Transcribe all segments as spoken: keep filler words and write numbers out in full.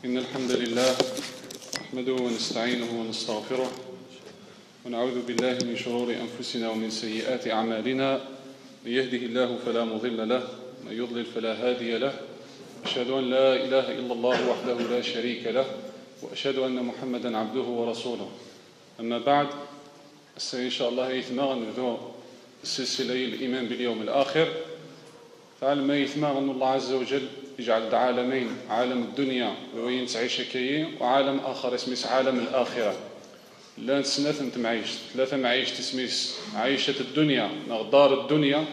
إن الحمد لله نحمده ونستعينه ونستغفره ونعوذ بالله من شرور أنفسنا ومن سيئات أعمالنا. من يهده الله فلا مضل له ومن يضلل فلا هادي له. أشهد أن لا إله إلا الله وحده لا شريك له وأشهد أن محمدا عبده ورسوله. أما بعد، إن شاء الله يثمر نبدأ السلسلة الإيمان باليوم الآخر. فعلم ما يثمر أن الله عز وجل يجعل عالمين، عالم الدنيا وين تعيش كي وعالم آخر اسمه عالم الآخرة. لا نتسنى انت معيش ثلاثة معيش تسميس عيشة الدنيا دار الدنيا،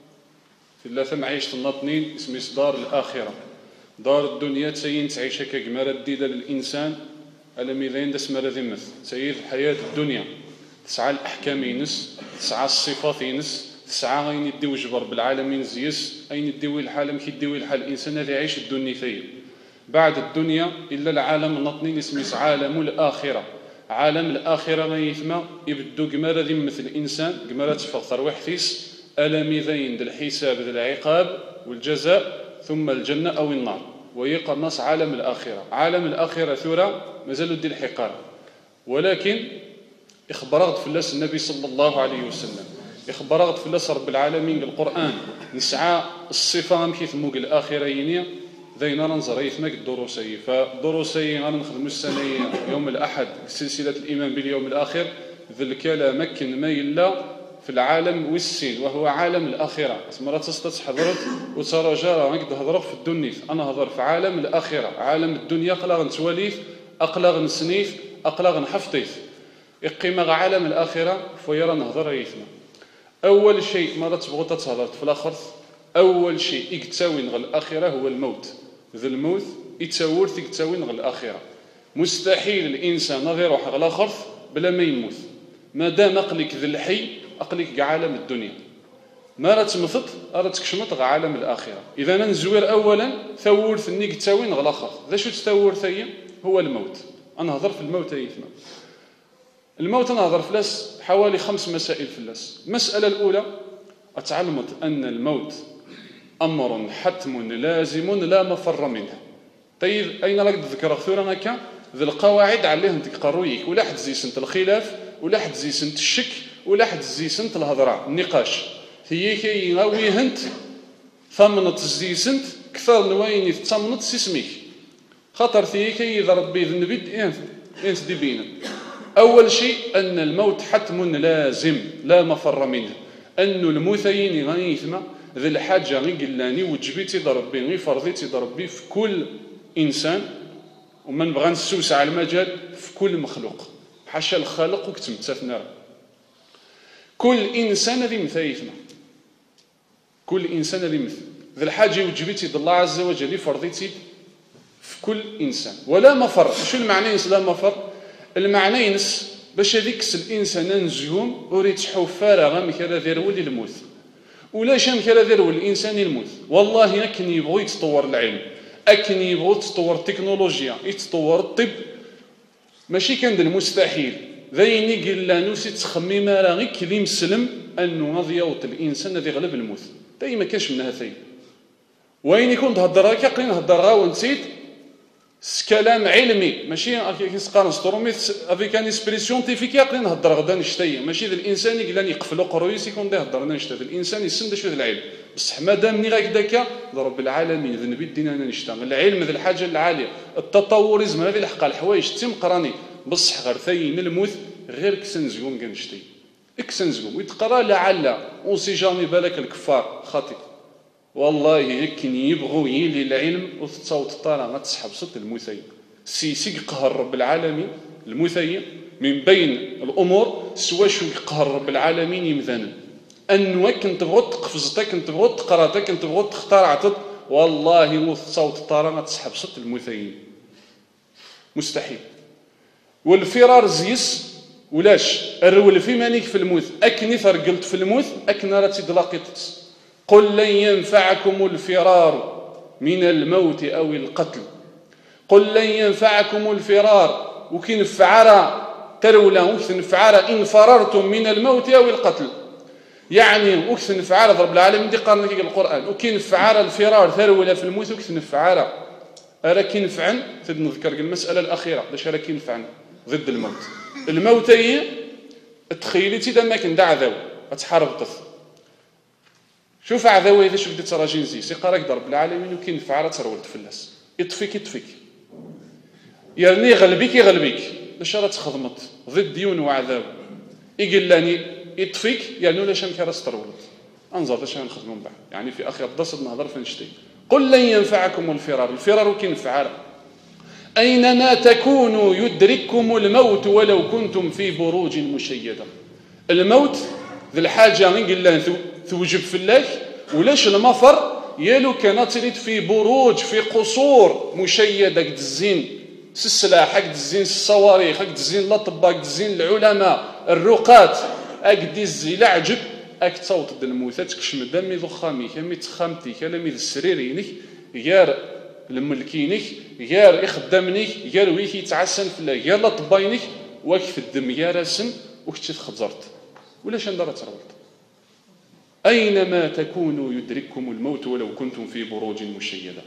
ثلاثة معيش الناطنين اسميس دار الآخرة. دار الدنيا تسين تعيش كجمرة جديدة للإنسان على ميزان دسمة ذمث تسيد حياة الدنيا، تسعى الأحكام ينس، تسعى الصفات ينس، تسعى أين يديو جبر بالعالمين زيس، أين يديو الحالم كي يديو الحال الإنسان الذي يعيش الدنيا فيه. بعد الدنيا إلا العالم الناطنين اسميس عالم الآخرة. عالم الآخرة ما يثمى يبدو جمرة ذمث الإنسان جمرة تفخر وحثيس ألمي ذين الحساب ذي العقاب والجزاء ثم الجنة أو النار. ويقع الناس عالم الآخرة. عالم الآخرة ثورة مازالوا دي الحقارة، ولكن إخبرت في الله النبي صلى الله عليه وسلم، إخبرت في الله رب العالمين بالقرآن نسعى الصفة كيف موج الآخرة ينيا ذينا ننظر يثمك الدروسي. فالدروسي أنا نخدم السنة يوم الأحد سلسلة الإيمان باليوم الآخر ذي الكلام مكن ما يلا في العالم والسين وهو عالم الآخرة. مرات تستحضرت وترجى نقد هضرك في الدنيا، أنا هضر في عالم الآخرة. عالم الدنيا قلغ نتواليف أقلغ نسنيف أقلغ نحفظيف. إقيمة عالم الآخرة فيرى نهضر يثمى. أول شيء مرات تبغى تتهضرت في الآخر، أول شيء يكتاوين غل الآخرة هو الموت. ذا الموت يتساور تكتاوين غل الآخرة. مستحيل الإنسان غير يروح غل الآخر بلا ما يموت. ما دام أقلك ذا الحي أقلك عالم الدنيا. ما راه تمثط راه تكشمط غا عالم الآخرة. إذا نزوير أولا ثور ثني كتاوين غل الآخر. ذا شو تثور ثيا هو الموت. أنا هضر في الموت يثمى. الموت أنا هضر فلاس حوالي خمس مسائل فلاس. المسألة الأولى أتعلمت أن الموت أمر حتم لازم لا مفر منه. طيب أين راك تذكر ثورة هكا ذي القواعد عليهم تقرويك، ولا حد زي سنة الخلاف ولا حد زي سنة الشك ولا حد زي سنة الهضرة النقاش. هي كي غاوي هنت ثمنت زي سنت كثر نوايني ثمنت سيسميك خطر ثي كي يضرب بيذ النبيد انت دي بينا. أول شيء أن الموت حتم لازم لا مفر منه. أن المثيين غنيثما ذي الحاجة غي قلاني وجبيتي ضرب بي غي فرضيتي ضرب بي في كل إنسان، ومن بغى نسوسع على المجال في كل مخلوق حاشا الخالق وكتم تثنى. كل إنسان ذي مثايثنا، كل إنسان ذي مثل ذي الحاجة وجبيتي الله عز وجل فرضيتي في كل إنسان ولا مفر. شو المعنى ينس لا مفر؟ المعنى ينس باش هذيك الإنسان نزيهم وريت حفارة غامك هذا ذي رولي الموت ولا شام كلا ذرو الإنسان يموت. والله أكن يبغوا يتطور العلم، أكن يبغوا تطور التكنولوجيا، يتطور الطب، ماشي كان المستحيل ذيني قلا نوسي تخمم راغي كلي مسلم أنه غادي يوط الإنسان الذي غلب الموت. دايما ما كانش منها ثي وين يكون تهضر هكا قلنا نهضر غا ونسيت كلام علمي ماشي كيسقار نسطرومي افيك ان اسبري سيونتيفيك يقدر نهضر غدا نشتي ماشي ذا الانسان يقلا يقفل قرويس يكون ده يهضر نشتا. الانسان يسند شويه العلم بصح ما دام ني هكذاك رب العالمين ذا نبي دينا نشتا العلم ذا الحاجه العاليه التطوريزم هذه الحق الحوايج تم قراني بصح غير ثين الموت غير كسنزقوم كنشتي اكسنزقوم ويتقرا لعل اون سي جامي بالك الكفار خاطئ. والله هيك يبغوا يلي العلم وتصوت الطالع ما تسحب صوت المثيب سيسي يقهر رب العالمين المثيب من بين الامور سوا شو يقهر رب العالمين يمذن ان كنت تبغوا تقفزتك كنت تبغوا تقراتك كنت تبغوا تخترعت والله وتصوت الطالع ما تسحب صوت المثيب مستحيل. والفرار زيس ولاش الرول في مانيك في الموت اكني ثرقلت في الموت اكن راه تدلاقيت. قل لن ينفعكم الفرار من الموت أو القتل. قل لن ينفعكم الفرار وكين فعرا ترولا وكين فعرا إن فررتم من الموت أو القتل. يعني وكين فعرا ضرب العالم دي قارن القرآن وكين فعرا الفرار ترولا في الموت وكين فعرا أرا كينفعن تد نذكر المسألة الأخيرة باش أرا كينفعن ضد الموت. الموت هي تخيلي تيدا ما كان دا عذاو غتحارب. شوف عذاوي إذا شفت تراجين زي سيقارك ضرب العالمين وكينفع راه ترولت فلاس يطفيك يطفيك يعني يغلبيك يغلبيك باش راه تخدمت ضد ديون وعذاب يقول لاني يطفيك يعني ولا شان كراس ترولت انظر اش نخدموا من بعد يعني في اخر الدرس نهضر في نشتي. قل لن ينفعكم الفرار الفرار كينفع اينما تكونوا يدرككم الموت ولو كنتم في بروج مشيده. الموت ذي الحاجه غير قال توجب فلاك ولاش المطر يالو كانت تريد في بروج في قصور مشيده قد الزين السلاح قد الزين الصواريخ قد الزين الاطباء قد الزين العلماء الرقات قد الزين العجب اك تصوت د الموتات كشم دمي ذو خامي كمي تخامتي كلامي السريرينك غير الملكينك غير يخدمنيك غير ويك يتعسن في الله غير الاطباينك واك في الدم يا راسن وكتي خزرت ولاش ندار ترولت. أينما تكونوا يدرككم الموت ولو كنتم في بروج مشيدة.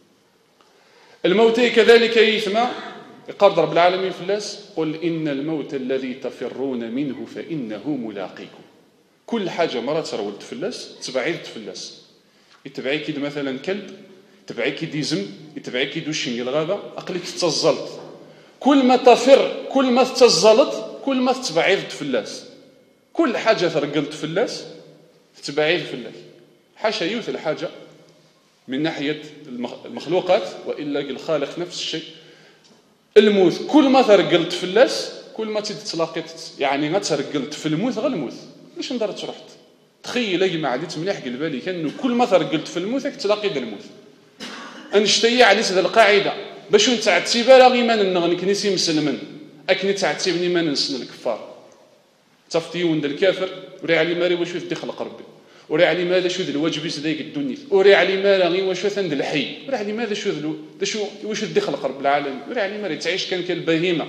الموت كذلك يثمى يقال رب العالمين في اللاس قل إن الموت الذي تفرون منه فإنه ملاقيكم. كل حاجة مرة ترولت في اللاس تبعيد في اللاس يتبعيك مثلا كلب يتبعيك ديزم يتبعيك دوشين الغابة أقلك تتزلت كل ما تفر كل ما تتزلت كل ما تتبعيد في اللاس. كل حاجة ترقلت في اللاس تبعيد في الله. حاشا يوث الحاجة من ناحية المخلوقات وإلا الخالق نفس الشيء. الموت كل ما ترقلت في اللاس كل ما تتلاقيت يعني ما ترقلت في الموت غير الموت ليش ندرت رحت تخيل اي ما عديت مليح قلبالي كانه كل ما ترقلت في الموت تلاقي ذا الموت. انشتي على هذه القاعدة باش نتعتي بالا غير ما نغني كنيسي مسلمن اكني تعتيبني ما ننسن الكفار تفتي وند الكافر وري علي مالي واش يدي خلق ربي وري علي ماذا شو ذا الواجب يسدايق الدنيا وري علي مالا غير واش ثند الحي وري علي ماذا شو ذلو شو واش يدي خلق رب العالمين وري علي مالي تعيش كان كالبهيمه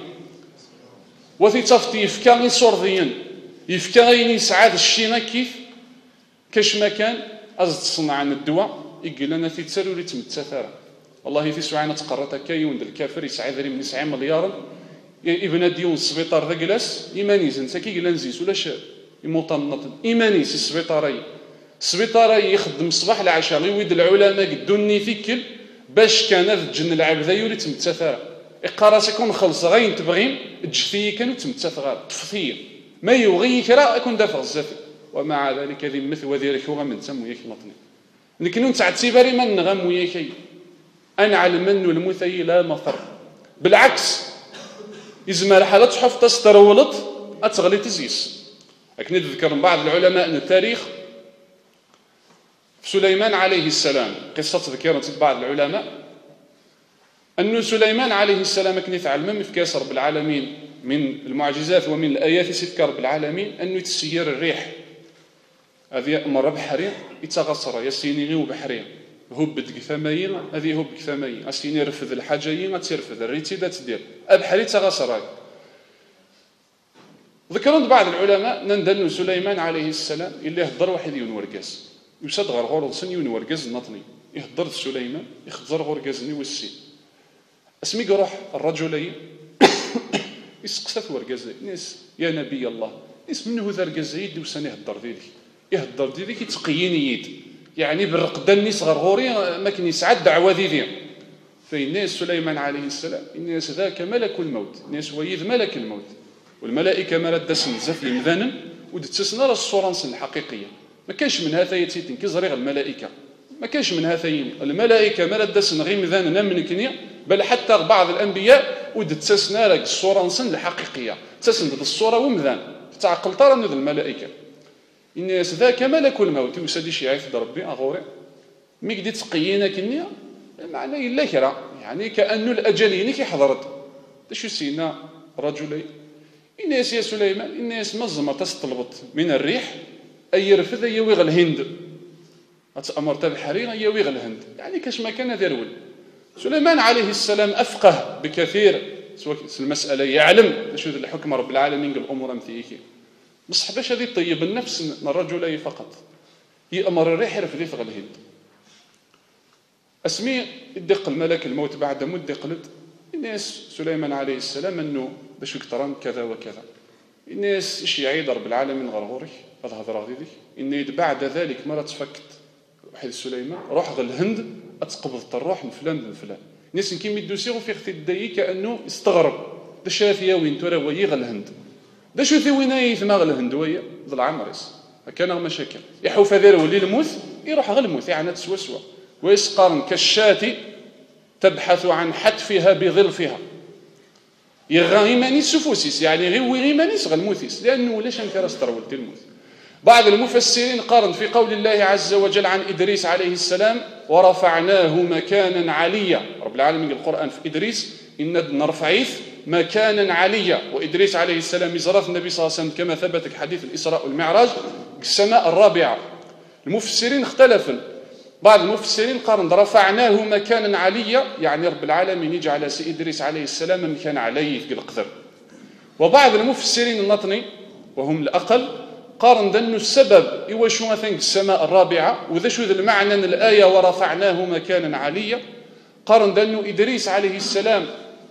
وثي تفتي يفكا غير صورضيا يفكا غير يسعاد الشينا كيف كاش ما كان از تصنع عن الدواء يقول لنا في تسالو لي تمتثر والله في سوعنا تقرت كاي وند الكافر يسعد ري من تسعين مليار ابن ديون السبيطار ذا جلاس ايمانيز انت كي قال نزيس ولاش يمطنط ايمانيس السبيطاري السبيطاري يخدم الصباح العشاء ويد العلماء قدوني ثيكل باش كان الجن العبد يولي تمتثر اقراس يكون خلص غير تبغين تجثي كانوا تمتثر تفثير ما يغي كرا يكون دافع الزافي ومع ذلك هذه مثل وذيرك هو من تم وياك لطني لكن انت تعتبري من نغم وياك انا على من المثي لا مطر بالعكس إذا الحالة تحف تسترولط أتغلي تزيس. لكن نذكر بعض العلماء من التاريخ سليمان عليه السلام قصة ذكرت بعض العلماء أن سليمان عليه السلام كان يتعلم في كاس رب العالمين من المعجزات ومن الآيات يذكر رب العالمين أنه يتسير الريح هذه مرة بحرية يتغصر يسيني غيو بحرية هب ثماين هذه هب ثماين أسيني رفض الحاجين ترفض الريتي ذات دير أبحري تغصر ذكرون بعض العلماء نندل سليمان عليه السلام اللي يهضر واحد يون ورقاز يسد غير غورصن يون ورقاز النطني يهضر سليمان يخزر غورقازني والسين اسمي روح الرجلين يسقسات ورقازي ناس يا نبي الله ناس منه ذا رقازيد وسني يهضر ذيك يهضر ذيك يتقيني يد يعني بالرقدان نيس غرغوري ما كان يسعد دعوه ذي فالناس سليمان عليه السلام الناس ذاك ملك الموت الناس ويذ ملك الموت والملائكه ما ردسن زف مذانا ودتسنا الصورانس الحقيقيه ما كانش من هاتين تيتن كزريغ الملائكه ما كانش من هاتين الملائكه ما ردسن غير مذانا من كنيا بل حتى بعض الانبياء ودتسنا لك الصورانس الحقيقيه تسند الصوره ومذان تعقل ترى ان الملائكه الناس ذاك ملك الموت وسادي شي عيث ربي اغوري مي قديت تقيينا كنيا معنى الا كرا يعني كانه الاجلين كي حضرت شو سينا رجلين الناس يا سليمان الناس مزمه تستلبط من الريح اي يرفض يويغ الهند اتامر تبحرين يويغ الهند يعني كاش ما كان ذرول سليمان عليه السلام افقه بكثير سواء المساله يعلم شو الحكم رب العالمين الامور امثيكي بصح باش هذه طيب النفس من الرجل فقط يأمر الريح يرفد يفغ الهند اسمي يدق الملك الموت بعد مدة قلت الناس سليمان عليه السلام انه باش يكترم كذا وكذا الناس ايش يعيد رب العالمين غرغوري هذا هضره ديك ان بعد ذلك مرة تفكت واحد سليمان روح غل الهند اتقبضت الروح من فلان من فلان الناس كيما يدوسيو في اختي الداي كانه استغرب دا شافيا وين ترى وي غل الهند دا شو ثي وين يثما غل الهند ويا ظل عمريس كان مشاكل يحوف هذا ولي الموت يروح غل الموت يعني تسوى سوا ويسقرن كالشاة تبحث عن حتفها بظلفها يغيماني سفوسيس يعني غير ويغيمانيس غالموثيس لانه لاش انكر استرول الموت. بعض المفسرين قارن في قول الله عز وجل عن ادريس عليه السلام ورفعناه مكانا عليا رب العالمين القران في ادريس ان نرفعيه مكانا عليا وادريس عليه السلام يزرف النبي صلى الله عليه وسلم كما ثبت في حديث الاسراء والمعراج السماء الرابعه. المفسرين اختلفوا بعض المفسرين قارن رفعناه مكانا عليا يعني رب العالمين يجعل سي ادريس عليه السلام مكان عليه في القدر. وبعض المفسرين النطني وهم الاقل قارن دنو السبب ايوا شو مثلا السماء الرابعه وذا شو ذا المعنى من الايه ورفعناه مكانا عليا قارن دنو ادريس عليه السلام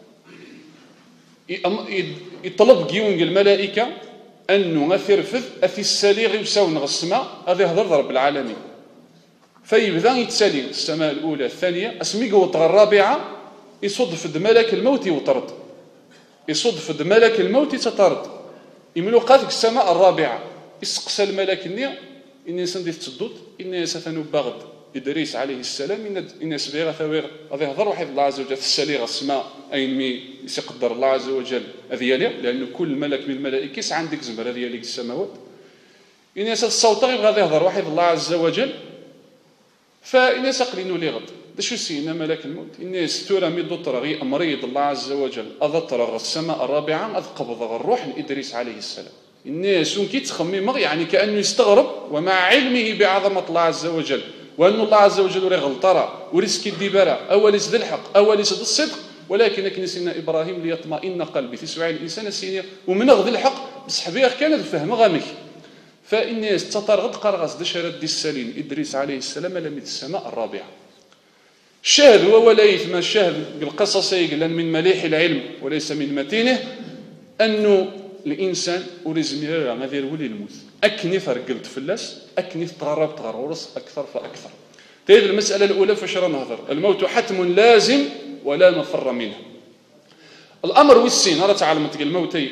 يطلب جيونج الملائكه انه غثرفذ اثي السليغ يساون غالسماء هذا يهضر رب العالمين فيبدا يتسالي السماء الاولى الثانيه اسمي قوط الرابعه يصدف ملك الموت وطرد يصدف ملك الموت تطرد يملو قاتك السماء الرابعه يسقسى الملك النية الناس ندي تصدد الناس ثانو باغد ادريس عليه السلام الناس بيغا ثويغ هذا يهضر واحد الله عز وجل السليغ السماء اين مي يقدر الله عز وجل هذه لانه كل ملك من الملائكه يسعى عندك زمر هذه لك السماوات الناس الصوت غادي يهضر واحد الله عز وجل فالناس قلينوا لي غد دا شو سينا ملك الموت الناس تورا ميدو طرغي امريض الله عز وجل اضطر السماء الرابعه اذ قبض الروح لادريس عليه السلام الناس كي تخمم يعني كانه يستغرب ومع علمه بعظمه الله عز وجل وان الله عز وجل راه غلطرا وريسكي الدبره اوليس ذا الحق اوليس ذا الصدق ولكن كان سيدنا ابراهيم ليطمئن قلبي في سؤال الانسان السينيه ومن غد الحق بصحبيه كان الفهم غامك فالناس تطرغد قرغس دشرت دي السليم ادريس عليه السلام لم السماء الرابعه الشاهد هو وليث ما الشاهد بالقصص لان من مليح العلم وليس من متينه انه الانسان ورزم راه ما دير ولي الموت اكني فرقلت فلاس اكني تغرب تغرورس اكثر فاكثر. طيب المساله الاولى فاش راه نهضر الموت حتم لازم ولا مفر منه. الامر والسين راه تعلمت الموتي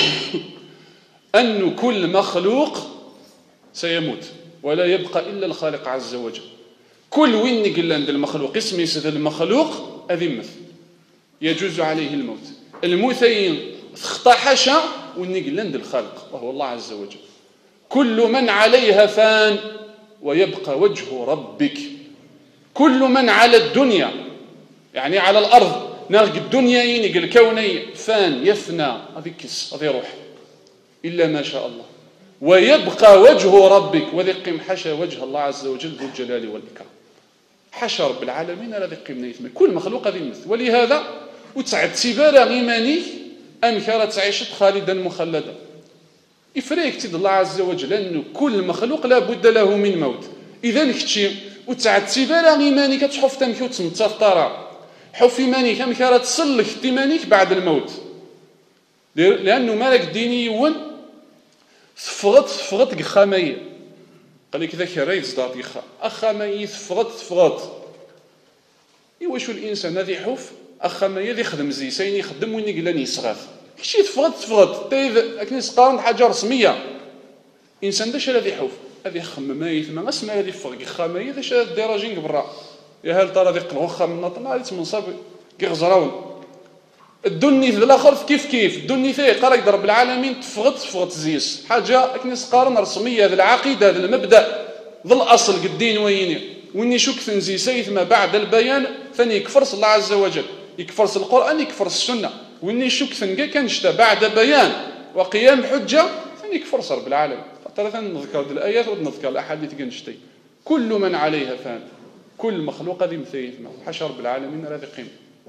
أن كل مخلوق سيموت ولا يبقى إلا الخالق عز وجل. كل وين قلنا عند المخلوق اسمي سيد المخلوق أذمث يجوز عليه الموت الموتين خطا حشا وين قلنا عند الخالق وهو الله عز وجل. كل من عليها فان ويبقى وجه ربك. كل من على الدنيا يعني على الأرض ناغ الدنيا ينق الكوني فان يفنى هذه كس هذه روح إلا ما شاء الله ويبقى وجه ربك وذقم حشى وجه الله عز وجل ذو الجلال والإكرام. حشى رب العالمين لا ذقم نيثم كل مخلوق ذي مثل ولهذا وتسعد سبالة غيماني أنكر تعيشت خالدا مخلدا إفريك تد الله عز وجل أنه كل مخلوق لا بد له من موت. إذا كتشي وتسعد سبالة غيماني كتحف تمكي وتمتطرى حف إيمانيك أنكر تصلك تيمانيك بعد الموت لأنه مالك ديني يون ثفغت ثفغت قخامية قال لك ذاك الريت صدارت قخا أخامية ثفغت ثفغت إيوا شو الإنسان هذي حوف أخامية ذي خدم زي سيني يخدم وين يقلاني يصغاث كشي ثفغت ثفغت تايذ أكني سقارن حاجة رسمية إنسان داش هذي حوف هذي خمماية ثم اسمها هذي فغ قخامية داش هذا الدراجين برا يا هل ترى ذي قلوخة من نطنا هذي تمنصب كيغزراون الدني في الاخر كيف كيف الدني ثي قال رب العالمين تفغط تفغط زيس حاجه اكني سقارن رسميه ذا العقيده ذا المبدا ذا الاصل قدين ويني واني شك ثنزي سيث ما بعد البيان ثاني يكفرس الله عز وجل يكفرس القران يكفرس السنه واني شك ثنقا كنشتا بعد بيان وقيام حجه ثاني يكفرس رب العالمين ثلاثه نذكر الايات ونذكر الاحاديث كنشتي كل من عليها فان كل مخلوق ذي مثيث حشر رب العالمين الذي قيم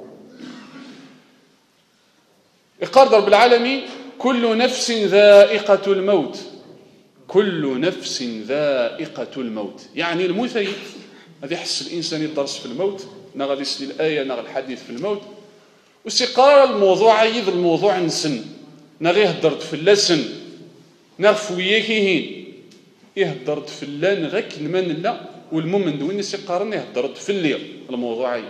إقرار رب العالمين كل نفس ذائقة الموت كل نفس ذائقة الموت يعني الموت هذا يحس الإنسان يدرس في الموت نا غادي يسلي الآية نا الحديث في الموت وسيقرا الموضوع عيد الموضوع نسن نا غير هدرت في اللسن نا فوياكيهين يهدرت في اللان غير كلمة لا والمؤمن دوين سيقارن يهدرت في الليل الموضوع عيد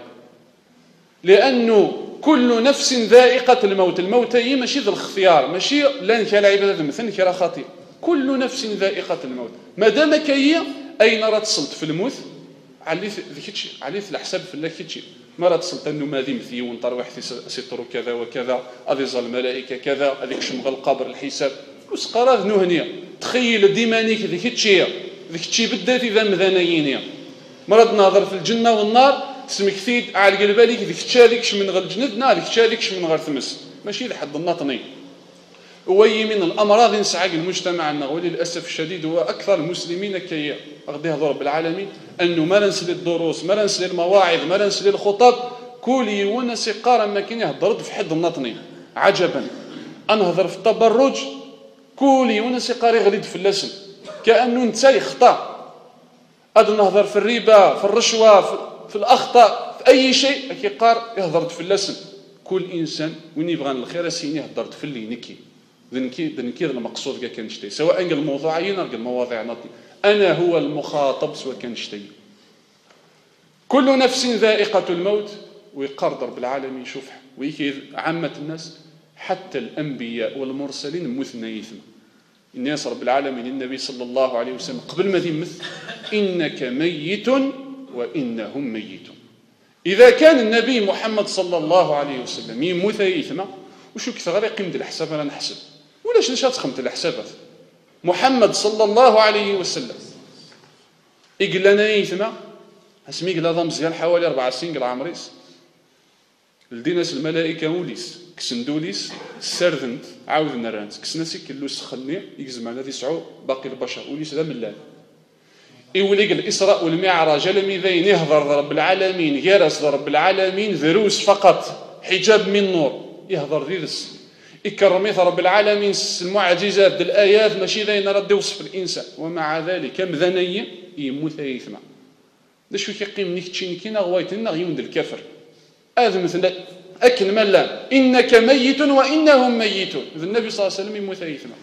لأنه كل نفس ذائقة الموت. الموت هي ماشي ذا الاختيار ماشي لان كان عبادة مثلا كرا خطير. كل نفس ذائقة الموت ما دام كاية أين راه تصلت في الموت علي ذيكتشي علي في الحساب في الله كيتشي ما راه تصلت انه ما ذي مثي ونطروح سيطرو كذا وكذا اذي الملائكة كذا هذيك شمغ القبر الحساب وسقرا ذنو هنيا تخيل ديمانيك ذيكتشي ذيكتشي بدات إذا مذانيين مرض ناظر في الجنة والنار سمكتيد على قلبالك ذيك تشاركش من غير الجند نا ذيك تشاركش من غير ثمس ماشي لحد الناطني. وي من الامراض ينسعق المجتمع عندنا وللاسف الشديد هو اكثر المسلمين كي غديها رب العالمين انه ما نسلي الدروس ما نسلي المواعظ ما نسلي الخطب كل يونا سيقارا ما كاين يهضر في حد الناطني. عجبا انهضر في التبرج كل يونا سيقاري غليد في اللسن كانه انت يخطا اد نهضر في الربا في الرشوه في, في الاخطاء في اي شيء كيقار يهضر في اللسن. كل انسان وين يبغى الخير سيني هضرت في اللي نكي ذنكي ذنكي المقصود كاع كنشتي سواء قال الموضوعين ولا المواضيع ناطي انا هو المخاطب سواء كنشتي. كل نفس ذائقة الموت ويقرر رب العالمين يشوف ويكي عامة الناس حتى الانبياء والمرسلين مثنى يثم الناس رب العالمين النبي صلى الله عليه وسلم قبل ما يمث انك ميت وانهم ميتون. اذا كان النبي محمد صلى الله عليه وسلم يموت يثم وشو كثر قيمة الحساب انا نحسب ولاش نشات خمت الحسابات محمد صلى الله عليه وسلم يقول لنا يثم اسمي قال هذا مزيان حوالي أربع سنين قال عمريس لديناس الملائكة وليس كسندوليس سردنت عاود نرانت كسناسي كلو سخني يجزم على ذي سعو باقي البشر وليس ذا ملال يولي قال الإسراء والمعراج لم يذين يهضر رب العالمين جرس رب العالمين ذروس فقط حجاب من نور يهضر ذيرس يكرمي رب العالمين المعجزات الآيات ماشي ذين رد يوصف الإنسان ومع ذلك مذنية يموت يثمع دا شو كيقيم نيك تشينكينا غوايتنا غيوند الكفر هذا مثل أكل ملا إنك ميت وإنهم ميتون النبي صلى الله عليه وسلم يموت يثمع.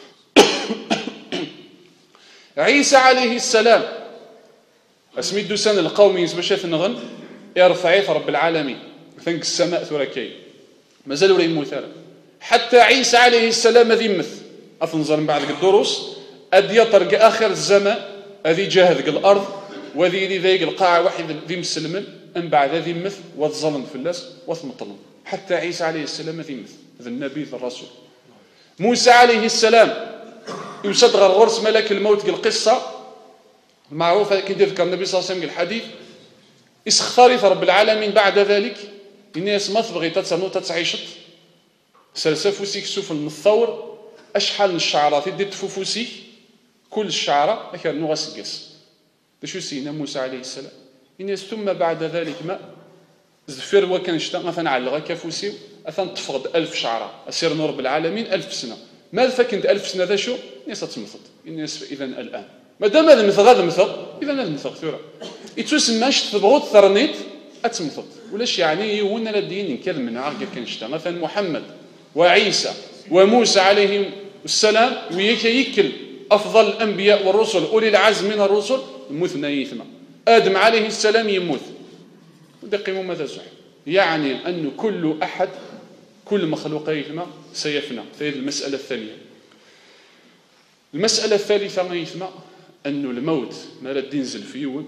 عيسى عليه السلام اسمي دوسان القوم يسبشات نغن يرفعيه رب العالمين ثنك السماء ثركي مازال ولا يموت حتى عيسى عليه السلام ذي مث افنظر من بعد الدروس ادي يطرق اخر الزمان هذه جاهد الارض وذي ذي القاعه واحد ذي مسلمن ان بعد ذي مث وظلم في الناس وثمطلم حتى عيسى عليه السلام ذي مث ذا النبي ذا الرسول. موسى عليه السلام يوسد غير غرس ملك الموت القصه المعروفه كي يذكر النبي صلى الله عليه وسلم الحديث استختاري رب العالمين بعد ذلك الناس ما تبغي تتصنو تتعيشت سلسفوسيك سوف الثور اشحال الشعرات دي تفوفوسيك كل الشعره كانوا غاسقس شو سينا موسى عليه السلام الناس ثم بعد ذلك ما زفير وكان شتا مثلا على كافوسي اثن تفقد ألف شعره اسير نور بالعالمين ألف سنه ماذا فكنت ألف سنه ذا شو الناس تمثل الناس اذا الان ما دام هذا مثل هذا مثل اذا هذا مثل ثوره يتسماش تبغوا ثرنيت اتمثل ولاش يعني يونا لدين كذا من عرق كان شتا مثلا محمد وعيسى وموسى عليهم السلام ويكيكل افضل الانبياء والرسل اولي العزم من الرسل مثنى يثمى. ادم عليه السلام يموت دقيقوا ماذا صح يعني ان كل احد كل مخلوق يثمى سيفنى. هذه المساله الثانيه. المساله الثالثه يثمى أن الموت ما لا ينزل فيه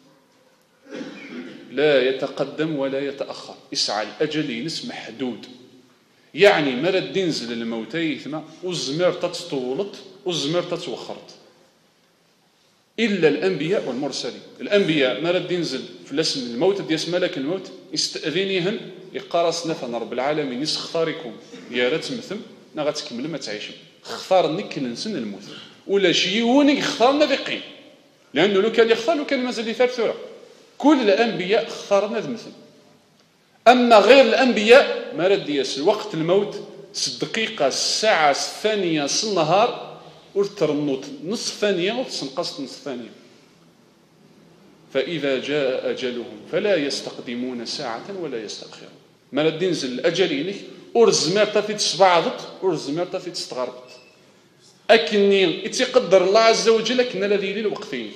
لا يتقدم ولا يتأخر يسعى الأجل ينس محدود يعني ما لا ينزل الموت يثمى والزمير تتطولت والزمير تتوخرت إلا الأنبياء والمرسلين. الأنبياء ما لا ينزل في لسن الموت ديس ملك الموت يستأذنيهن يقارس نفن رب العالمين يسختاركم يا رات مثم نغا تكمل ما تعيشوا اختار نك نسن الموت ولا شيء ونك اختارنا ذقين لانه لو كان يختار لو كان مازال يثاب ثوره. كل الانبياء اختارنا ذمثل اما غير الانبياء ما رد ياس الوقت الموت الدقيقه الساعه الثانيه النهار وترنوت نصف ثانيه وتنقص نصف ثانيه فإذا جاء أجلهم فلا يستقدمون ساعة ولا يستأخرون. ما ردي نزل الأجل إليك ورزمير تفي تسبعضت ورزمير تفي تستغربت أكني يتقدر الله عز وجل كنا الذي لي الوقتين.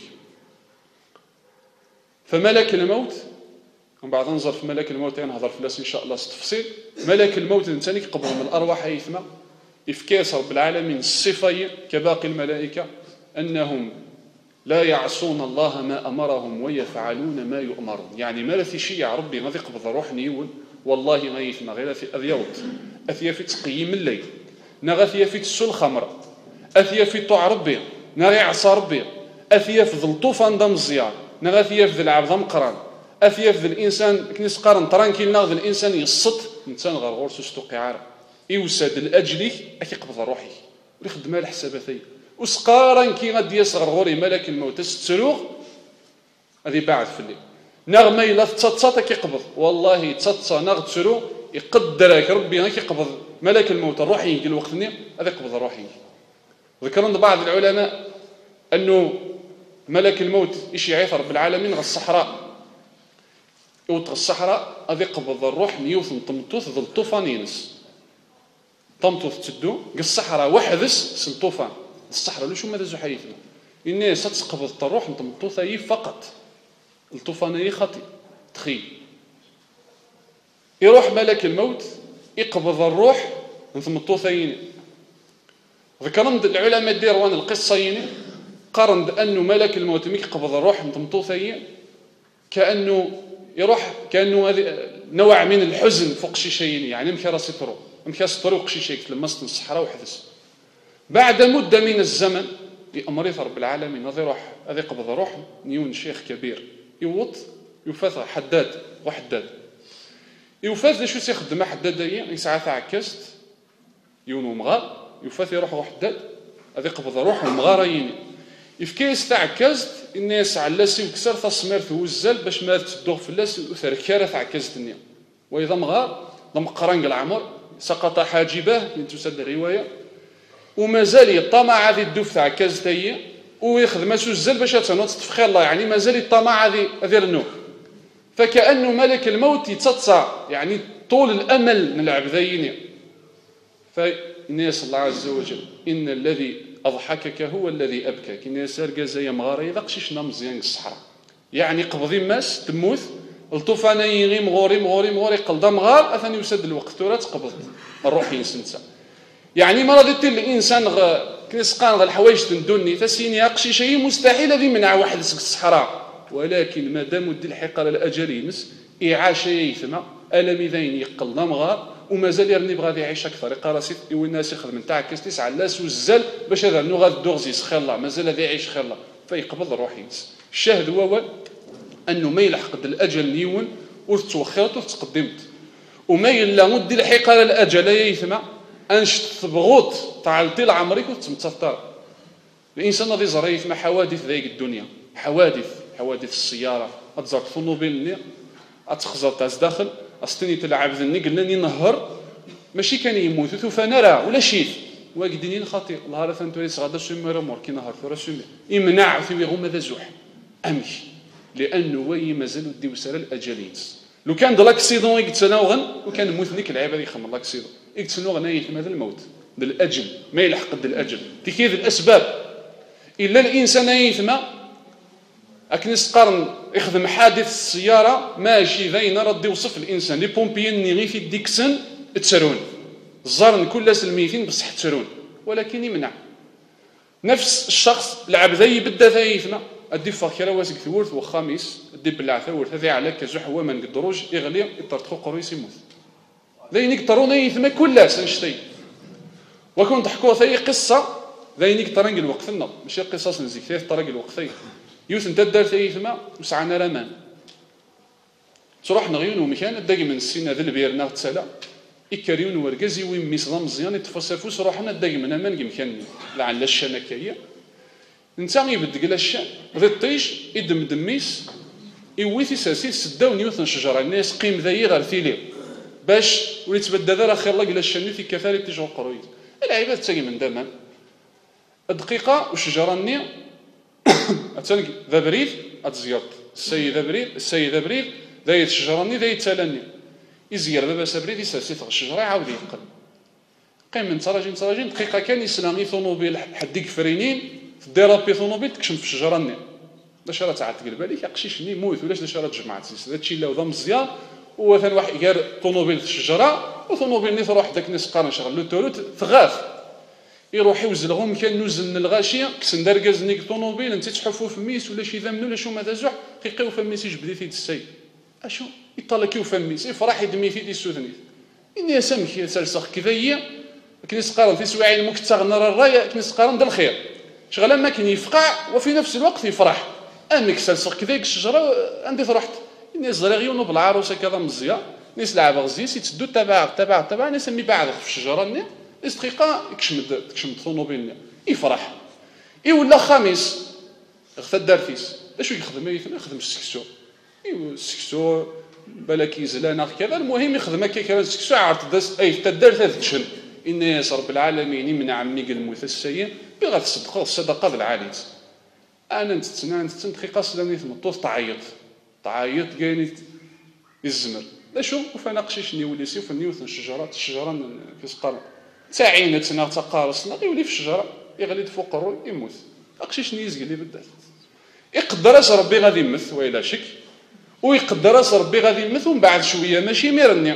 فملك الموت من بعد ننظر في ملك الموت نهضر في لاس إن شاء الله تفصيل. ملك الموت نتاني قبل من الأرواح يثمى إفكاس رب العالمين الصفة كباقي الملائكة أنهم لا يعصون الله ما أمرهم ويفعلون ما يؤمرون. يعني ما في شيء يا ربي غادي يقبض روح نيول والله غيثمى غير في أذيوت أثيا في تقييم الليل نغاثيا في تسو الخمر أثيا في طوع ربي نغي عصى ربي أثيا في ذل طوفان دم الزيار نغاثيا في ذل عبد مقران أثيا في ذل الإنسان كنيس قارن ترانكيل نغ ذل الإنسان يصط إنسان غير غور سوستو قعارة يوسد الأجلي أكي قبض روحي ويخدمها الحساباتي وسقارا كي غادي يصغر غوري ملك الموت ستروغ هذه بعد في الليل نغمة إلا تتصاتا كيقبض والله تتصا نغ تسرو يقدرك ربي كيقبض ملك الموت الروحي يجي الوقت ني هذا يقبض الروحي. ذكرنا بعض العلماء أنه ملك الموت إيش يعيث رب العالمين غا الصحراء يوت الصحراء هذا يقبض الروح نيوث طمطوث ذل طوفان ينس طمطوث تدو الصحراء وحدث سن طوفان الصحراء ليش ماذا زحيثنا الناس تقبض الروح طمطوثة فقط الطوفانية خطي تخيل يروح ملك الموت يقبض الروح من ثم الطوثين. ذكرنا العلماء ديروان القصين قارن بأنه ملك الموت ميك قبض الروح من ثم الطوثين كأنه يروح كأنه هذه نوع من الحزن فوق شي شيء يعني مكا راسي طرو مكا سطرو فوق شي شيء لما سطن الصحراء وحدث بعد مدة من الزمن لأمر رب العالمين هذا يروح هذا يقبض الروح نيون شيخ كبير يوط يوفاث حداد وحداد يوفاث شو سيخدم حداد دايا ساعات عكست يونو مغار يوفاث يروح وحداد هذا يقبض روح المغارين يفكيس تاع كازت الناس علاسي وكسر تصمير توزل باش ما تدوغ في اللاس وثركاره تاع كازت النيا واذا مغار ضم قرنق العمر سقط حاجبه تسد الروايه ومازال يطمع هذه الدوف تاع كازت هي ويخدم الزل باش تنوض تفخير الله يعني مازال الطمع هذه هذه النوع. فكأنه ملك الموت يتصى يعني طول الأمل من العبدين. فالناس الله عز وجل إن الذي أضحكك هو الذي أبكاك الناس أرقى زي مغاري إذا قشيشنا مزيان الصحراء يعني قبضي ماس تموت الطوفان يغي مغوري مغوري مغوري قلدا مغار أثني يسد الوقت تورا تقبض الروح ينسنسا يعني ما رضيت الإنسان غ... كنسقان غ الحوايج تندوني تسيني أقشي شيء مستحيل هذه منع واحد الصحراء ولكن ما دام ودي الحقار الأجل يمس إعاشة يثمى ألم ذين يقل مغار ومازال يرني بغادي يعيش أكثر يقارسي والناس يخدم نتاع كاس تسعة لاس وزال باش هذا نو غاد دوغزيس خير الله مازال هذا يعيش خير الله فيقبض الروح ينس. الشاهد هو أنه ما يلحق الأجل نيون وتوخرت وتقدمت وما يلا ودي الحقار الأجل يثمى أنشت ثبغوط تعالتي لعمرك وتمتثر الإنسان الذي زريف مع حوادث ذيك الدنيا حوادث حوادث السيارة أتزرق طوموبيل ني أتخزر تاز داخل أستني تلعب ذني قلنا نهر ماشي كان يموت ثفنرا ولا شيء واجدين خطير الله راه ثانتوري صغادا سمي رمور كي نهار ثورا سمي يمنع في غو ماذا زوح أمشي لأنه وي مازال دي وسال الأجلينس لو كان د لاكسيدون يقتناوغن وكان موت نيك العيب هذه يخمم لاكسيدون يقتناوغن يثم هذا الموت د الأجل ما يلحق د الأجل تكيد الأسباب إلا الإنسان يثم أكنس قرن يخدم حادث السيارة ماشي ذين رد يوصف الإنسان لي بومبيين ني غي في ديكسن تسرون الزرن كل سلميتين بصح تسرون ولكن يمنع نفس الشخص العبدي بدا ثايثنا ادي فاكره واسك ثورث وخامس ادي بلع ثورث هذا على كزح هو من قدروج يغلي يطرطخو قرويس يموت ذينك ترون يثما كل سنشتي وكون ضحكوا ثي قصه ذينك ترنق الوقت النظ ماشي قصص نزيك ثلاث طرق الوقت يوث انت دار ثيثما وسعنا رمان تروح نغيون ومكان داقي من السنه ذا البيرنا تسالا إكريون ورقزي وين مصدام مزيان يتفسفوس روحنا داقي من امان مكان لعل الشنكيه انت يبدق الشان ذي الطيش يدم دميس يويث ساسيل سداون يوثن شجره الناس قيم ذي غير ثيلي باش وليت بدا ذا خير الله الى الشان في كثار تيجو قرويت العباد تاقي من دمان الدقيقه والشجره النيه اتسالك ذا بريد اتزيارت السيد ابريل السيد ابريل ذايت الشجراني ذايت تلاني يزير بابا سابريل يسرسي في الشجره يعاود يقل قيم من تراجين تراجين دقيقه كان يسلامي طوموبيل حديك فرينين ديرابي طوموبيل تكشم في الشجره ني باش راه تعاد تقلب عليك قشيش ني موت ولاش داش راه تجمعت هادشي اللي وضا مزيان وثان واحد غير طوموبيل في الشجره وطوموبيل ني تروح داك نيس قارن شغل لو توروت تغاف يروح يوزلهم كان نوزل من الغاشيه كسن دركاز نيك طوموبيل انت تحفو في ميس ولا شي ذا ولا شو ما دازوح كيقيو في ميس يجبدي في السيد اشو يطلقيو في ميس يفرح يدمي في دي سودنيت اني سمك يسلسخ كذايا كنيس قارن في سواعي المكتغ نرى الرايه كنيس قارن د الخير شغله ما كان يفقع وفي نفس الوقت يفرح امك سلسخ كذاك الشجره عندي فرحت اني زريغيون بالعروسه كذا مزيان نيس لعب غزيس يتسدو تبع تبع تبع نسمي بعض في الشجره ني نيس دقيقه يكشم تكشم طوموبيل يفرح اي ولا خميس غتا الدارفيس اش يخدم يخدم السكسو ايوا السكسو بالك يزلانا كذا المهم يخدم هكا كذا السكسو عرفت داس اي تدار تشن ان رب العالمين يمنع مني الموت السيء بغا تصدقوا الصدقه العاليه انا نتسنى نت دقيقه سلامني تمطوط تعيط تعيط كاين يزمر لا شوف وفانا قشيشني ولي سيف نيوث الشجرات الشجره في سقر تعينتنا تقارصنا يولي في الشجره يغلي فوق الروي يموت قشيشني يزقل لي بالذات يقدر اش ربي غادي يمث وإلا شك ويقدر اش ربي غادي يمث ومن بعد شويه ماشي ميرني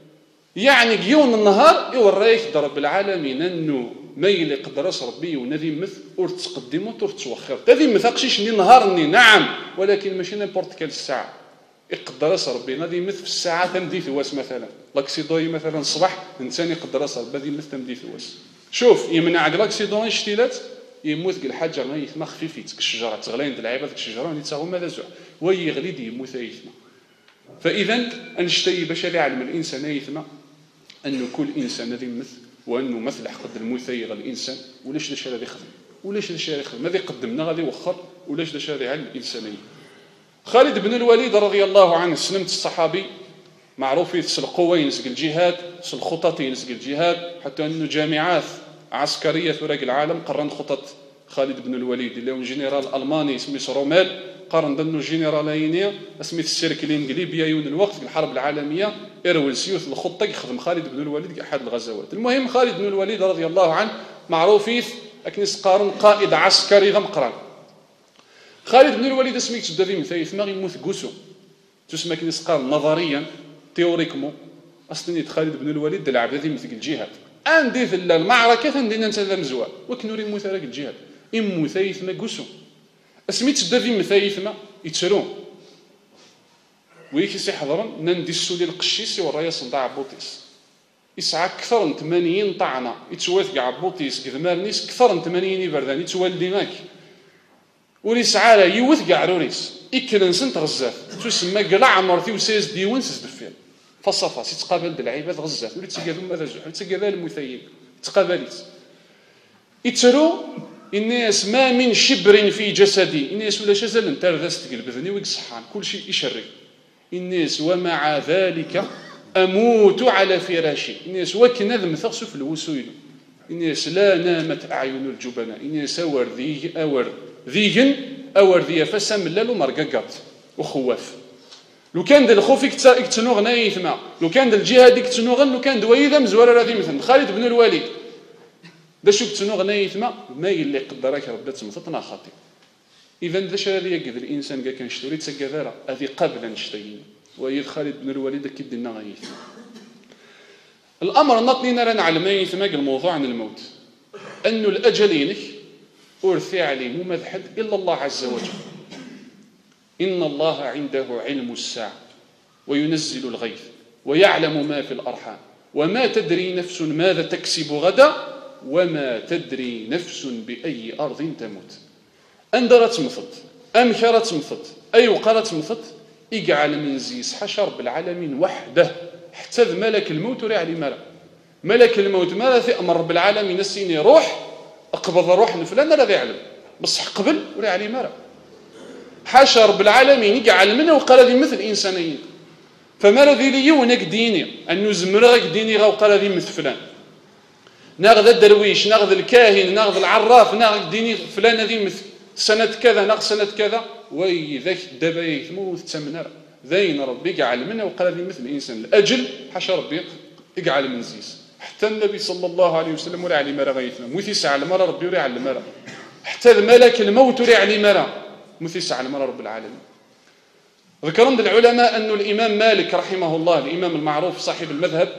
يعني يوم النهار يوريك رب العالمين انه ما يلي قدرش ربي ونادي يمث اور تقدم اور توخر هذه ما ثقشيش ني نهارني نعم ولكن ماشي نيمبورت كال الساعه يقدرش ربي غادي يمث في الساعه تمدي ثواس مثلا لاكسيدوي مثلا الصباح انسان يقدرش ربي غادي يمث تمدي ثواس شوف يمنع لاكسيدوي شتيلات يموت كل حاجه ما يثما خفيفيت الشجره تغلين د العيبه ديك الشجره اللي تاهو ماذا زع ويغلي دي يموت يثما فاذا انشتي باش يعلم الانسان يثما انه كل انسان ذي مثل وانه مثل حقد المثير الانسان ولاش داش هذا يخدم ولاش داش هذا يخدم هذا قدمنا غادي يوخر ولاش داش هذا علم الانسانيه خالد بن الوليد رضي الله عنه سلمت الصحابي معروف في القوه ينسق الجهاد في الخطط ينسق الجهاد حتى انه جامعات عسكريه في راك العالم قرن خطط خالد بن الوليد اللي هو جنرال الماني سميت روميل قارن ضمن جنرالين سميت السيركلين ليبيا يون الوقت في الحرب العالميه يروي سيوف الخطه يخدم خالد بن الوليد احد الغزوات المهم خالد بن الوليد رضي الله عنه معروف اكنس قارن قائد عسكري ذا مقران خالد بن الوليد سميت تبدا مثايث ما يموت كوسو تسمى كنس قارن نظريا تيوريكمو اصلا خالد بن الوليد دلعب ذي مثل الجهاد عندي في المعركه ثندينا انت ذا مزوال وكنوري يموت راك الجهاد يموت ما كوسو اسميت دافي مثايثما يتسرون ويكي سي حضرن نندي السولي القشيسي والرئيس نتاع عبوطيس يسعى اكثر من ثمانين طعنه يتواثق عبوطيس كذمارنيس اكثر من ثمانين يبردان يتوالدي ماك وليسعى لا يوثق عروريس يكنسن تغزاف تسمى قلع عمرتي وسيز ديوان سدفير فصفاس يتقابل د العباد غزاف ولا تيقابل ماذا زوج تيقابل المثيب تقابلت يتسرو الناس ما من شبر في جسدي الناس ولا شزل انتر ذا تقلبذني ويقصحان كل شيء يشري الناس ومع ذلك اموت على فراشي الناس وكنا ذم ثغسو في الوسويل الناس لا نامت اعين الجبناء الناس اور ذي اور ذيغن اور ذي فسم لالو مرققات وخواف لو كان د الخوف يكتنوغ نايثما لو كان د الجهاد يكتنوغ لو كان دويدا مزوار راضي مثلا خالد بن الوليد دا شو كتنوغ نايثما ما يلي قدرك ربي تمثطنا خاطئ اذا ذا شا اللي يقدر الانسان كاع كنشتري تسكذاره هذه قبل نشتين وهي خالد بن الوليد كيدنا غيث الامر نطنينا راه نعلم ثما الموضوع عن الموت انه الاجل ينك ورثي عليه مو مذحد الا الله عز وجل ان الله عنده علم الساعه وينزل الغيث ويعلم ما في الارحام وما تدري نفس ماذا تكسب غدا وما تدري نفس باي ارض تموت اندرت مفط ام كرت مفط اي وقرت مفط يجعل من زيس حشر بالعالمين وحده حتى ملك الموت راه علي مالا ملك الموت ماذا تامر رب العالمين السيني روح اقبض روح فلان راه يعلم بصح قبل وراه علي مالا حشر بالعالمين يجعل منه وقال ذي مثل انسانيين فما الذي لي ونك ديني انه زمرك ديني غا وقال ذي مثل فلان ناخذ الدرويش ناخذ الكاهن ناخذ العراف ناخذ ديني فلان ذي مثل سنة كذا ناق سنة كذا وإذاك دابا يثمو تمنى ذين ربي يجعل منه وقال ذي مثل الإنسان الأجل حاشا ربي يجعل من زيس حتى النبي صلى الله عليه وسلم ولا علي مرة غيثنا مثيس على مرة ربي وري على مرة حتى الملك الموت وري علي مرة مثيس على مرة رب العالمين. ذكر من العلماء أن الإمام مالك رحمه الله الإمام المعروف صاحب المذهب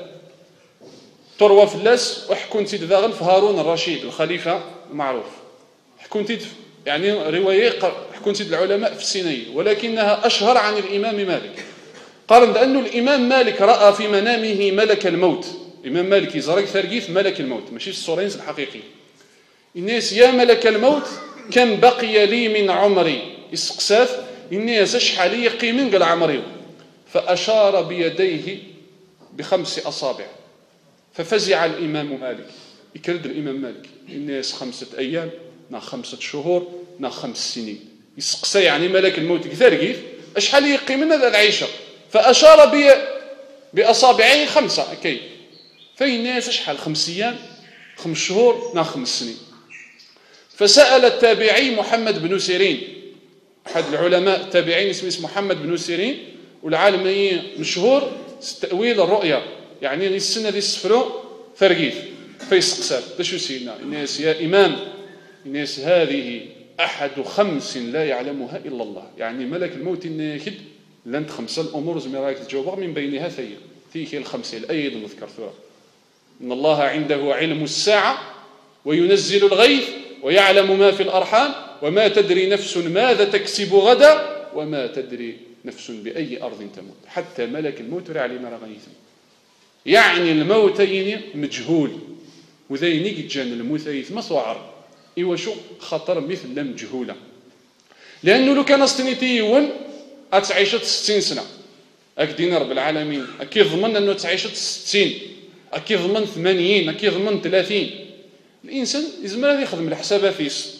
تروى في اللاس وحكون تيد ذاغن في هارون الرشيد الخليفة المعروف حكون تيد يعني رواية حكون تيد العلماء في السينية ولكنها أشهر عن الإمام مالك. قال أن الإمام مالك رأى في منامه ملك الموت. الإمام مالك يزرق ثرقيث ملك الموت ماشي الصورينس الحقيقي. الناس يا ملك الموت كم بقي لي من عمري اسقساف الناس شحال يقي من قال عمري فأشار بيديه بخمس أصابع ففزع الإمام مالك يكرد الإمام مالك الناس خمسة أيام نا خمسة شهور نا خمس سنين يسقسى يعني ملك الموت كثير أشحال يقي من هذا العيشة فأشار بي بأصابعيه خمسة كي فالناس شحال خمس أيام خمس شهور نا خمس سنين. فسأل التابعي محمد بن سيرين أحد العلماء التابعين اسمه محمد بن سيرين والعالمي مشهور تأويل الرؤيا يعني السنة دي السفرو فرقيث فيسقسات تشو سينا الناس يا إمام الناس هذه أحد خمس لا يعلمها إلا الله يعني ملك الموت الناكد لن خمسة الأمور زميراك تجاوب من بينها ثية فيه الخمسة أيضا نذكر ثورة إن الله عنده علم الساعة وينزل الغيث ويعلم ما في الأرحام وما تدري نفس ماذا تكسب غدا وما تدري نفس بأي أرض تموت حتى ملك الموت رعلي مرغيث يعني الموتين مجهول وذينيك جان الموتيث ما صعر إيوا شو خطر مثل مجهولة لأنه لو كان استنيتيون أتعيشت ستين سنة أكدين رب العالمين أكيد ضمن أنه تعيشت ستين أكيد ضمن ثمانين أكيد ضمن ثلاثين الإنسان يزمر هذا يخدم الحسابات فيس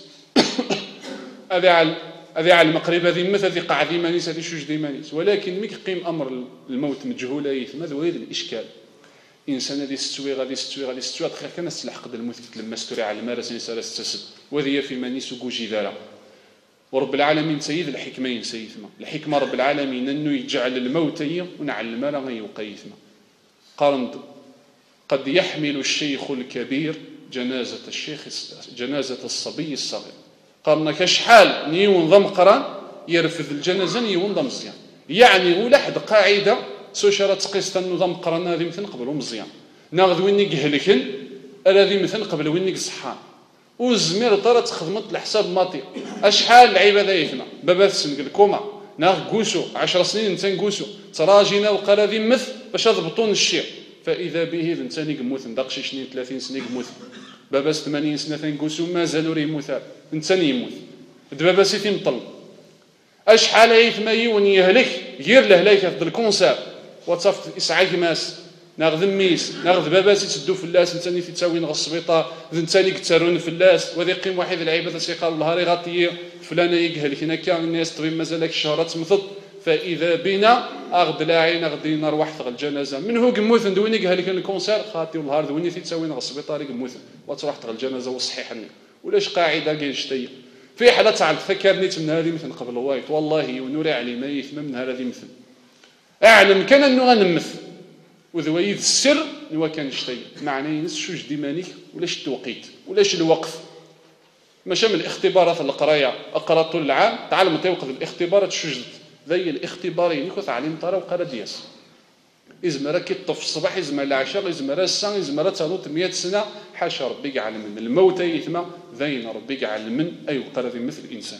هذا على هذا على المقرب هذه مثل هذه قاعدة مانيس هذه شوج ديمانيس ولكن ميك قيم أمر الموت مجهولة يثم هذا هو الإشكال إنسان هذه ستوي غادي ستوي غادي ستوي تخيل كان السلاح قد الموت لما ستوري على المارس إنسان استسد وهذه في مانيس وجوجي ذرا ورب العالمين سيد الحكمين سيثما الحكمة رب العالمين أنه يجعل الموت ونعلم لا يقيثما قارن قد يحمل الشيخ الكبير جنازة الشيخ جنازة الصبي الصغير قارن كشحال نيون ضم قران يرفض الجنازة نيون ضم مزيان يعني ولا حد قاعدة سوشرة تقيس النظام قران هذه مثل قبل مزيان ناخذ وينك هلكن هذه مثل قبل وينك صحان وزمير طرت خدمت الحساب ماطي اشحال العباده يفنا بابا سنقل كوما ناخ قوسو عشر سنين انت نقوسو تراجينا وقال ذي مثل باش يضبطون الشيء فاذا به انسان يموت ندق شي سنين ثلاثين سنه يموت بابا ثمانين سنه ثنقوسو مازالوا راه يموت انسان يموت دابا سيتي مطل اشحال يثماي ونيهلك غير لهلاك في الكونسير وتصفت اسعاك ماس ناخذ ميس ناخذ باباسي تسدو في اللاس نتاني في تساوي نغ السبيطار نتاني كتسارون في اللاس وذي قيم واحد العيبه سيقال الهاري غطيه فلان يقهل هنا كان الناس طبيب مازالك الشهرات تمثط فاذا بنا اغد لاعين غدي نروح ثغ الجنازه من هو قموث ندويني قهل كان الكونسير خاطي والهار دويني في تساوي نغ السبيطار قموث وتروح ثغ الجنازه وصحيحني ولاش قاعده كاين شتي في حاله تعال تفكرني من هذه مثل قبل وايت والله ونوري علي ما يثم من هذه مثل اعلم كان انه غنمثل وذويد السر نوا كان شتي معناه نس شوج ديمانيك ولاش التوقيت ولاش الوقف ماشي من الاختبارات القرايه اقرا طول العام تعلم توقف الاختبارات شوجت ذي الاختبارين يكون تعليم طرا وقرا دياس ازمرا كيطف الصباح ازمرا العشاء ازمرا الساعه ازمرا تنوط مئة سنه حاشا ربي يعلم من الموت يثما ذين ربي يعلم من اي قرا مثل الانسان.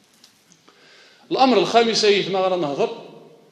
الامر الخامس يثما غير نهضر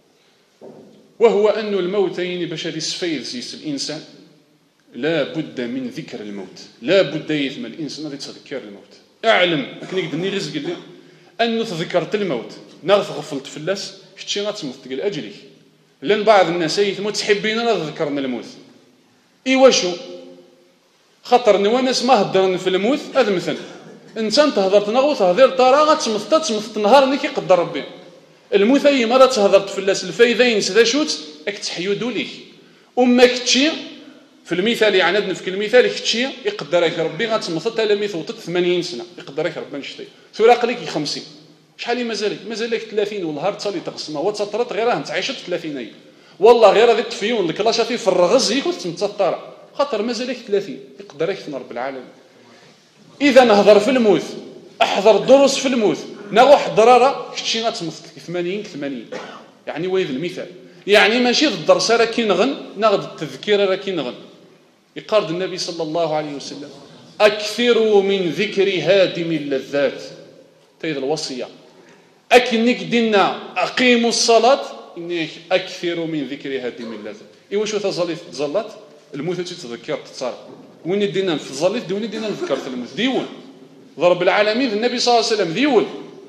وهو أن الموتين باش هذه السفيد زيس الإنسان لا بد من ذكر الموت لا بد يثم الإنسان هذا يتذكر الموت أعلم كنقدر نرزق لي أنه تذكرت الموت ناغث غفلت فلاس شتي غتموت تقول أجلي لأن بعض الناس يثموا تحبين لا ذكرنا الموت إيوا شو خاطر نوانس ما هضرن في الموت هذا مثل إنسان تهضر تنغو تهضر ترى غتمثت تمثت نهار اللي كيقدر ربي الموت اي مره تهضرت في اللاس الفايدين سدا شوت اك تحيودوا ليه وما كتشي في المثال يعني في المثال كتشي يقدرك ربي غتمثل تلاميذ وطت ثمانين سنه يقدرك ربي نشتي ثورة قليك خمسين شحال مازال مازال لك ثلاثين والنهار تصلي تقسم هو تطرط غير انت عايشه ثلاثين والله غير هذه التفيون اللي كلاشاتي في الرغز هي كنت متطره خاطر مازال لك ثلاثين يقدرك رب العالمين. اذا نهضر في الموت احضر الدروس في الموت ناغ واحد الضراره كتشي غتمثل ثمانين ثمانين يعني ويذ المثال يعني ماشي الدرس راه كينغن ناخذ التذكير راه كينغن. يقارد النبي صلى الله عليه وسلم اكثروا من ذكر هادم اللذات تايد الوصيه اكنك دينا اقيموا الصلاه انك اكثروا من ذكر هادم اللذات. ايوا شو تظلي تزلط الموت تتذكر تتصار وين دينا في الظليت دوني دينا نذكر في الموت ديون ضرب العالمين النبي صلى الله عليه وسلم ديون.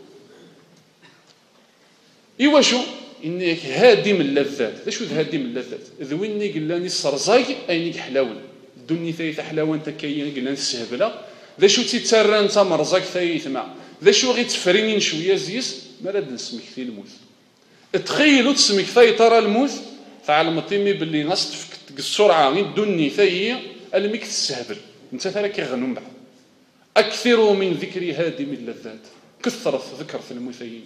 ايوا شو انك هادم اللذات ذا شو هادم اللذات ذويني قلاني الصرزاي اينك حلاون الدنيا ثايث حلاوه تكاين قلنا السهبله ذا شو تيتسرى انت مرزاك ثايث ما ذا شو غي تفرينين شويه زيس ما راد نسمك في الموت تخيلوا تسمك ثاي ترى الموت فعلم طيمي باللي ناس تفك السرعه غير الدنيا ثاي الميك تسهبل انت ثرا كيغنوا بعد. اكثروا من ذكر هادم اللذات كثرت ذكر في المثيين.